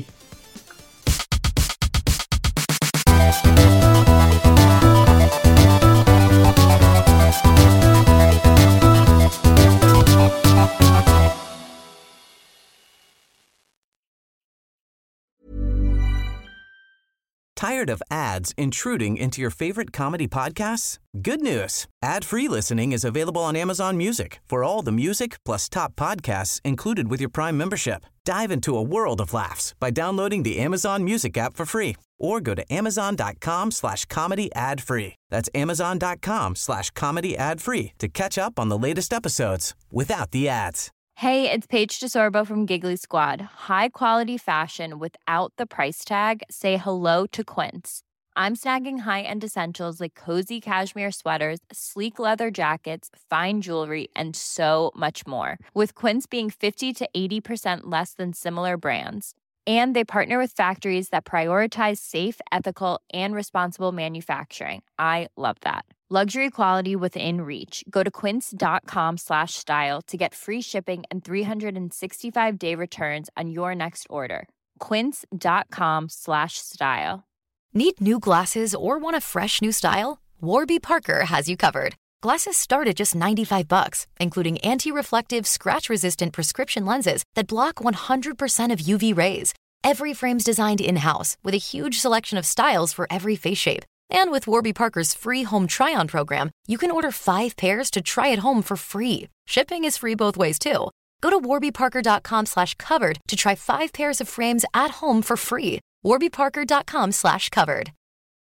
Tired of ads intruding into your favorite comedy podcasts? Good news. Ad-free listening is available on Amazon Music for all the music plus top podcasts included with your Prime membership. Dive into a world of laughs by downloading the Amazon Music app for free or go to amazon.com/comedy ad-free. That's amazon.com/comedy ad-free to catch up on the latest episodes without the ads. Hey, it's Paige DeSorbo from Giggly Squad. High quality fashion without the price tag. Say hello to Quince. I'm snagging high-end essentials like cozy cashmere sweaters, sleek leather jackets, fine jewelry, and so much more. With Quince being 50 to 80% less than similar brands. And they partner with factories that prioritize safe, ethical, and responsible manufacturing. I love that. Luxury quality within reach. Go to quince.com/style to get free shipping and 365-day returns on your next order. Quince.com/style. Need new glasses or want a fresh new style? Warby Parker has you covered. Glasses start at just $95, including anti-reflective, scratch-resistant prescription lenses that block 100% of UV rays. Every frame's designed in-house with a huge selection of styles for every face shape. And with Warby Parker's free home try-on program, you can order 5 pairs to try at home for free. Shipping is free both ways, too. Go to warbyparker.com/covered to try 5 pairs of frames at home for free. warbyparker.com/covered.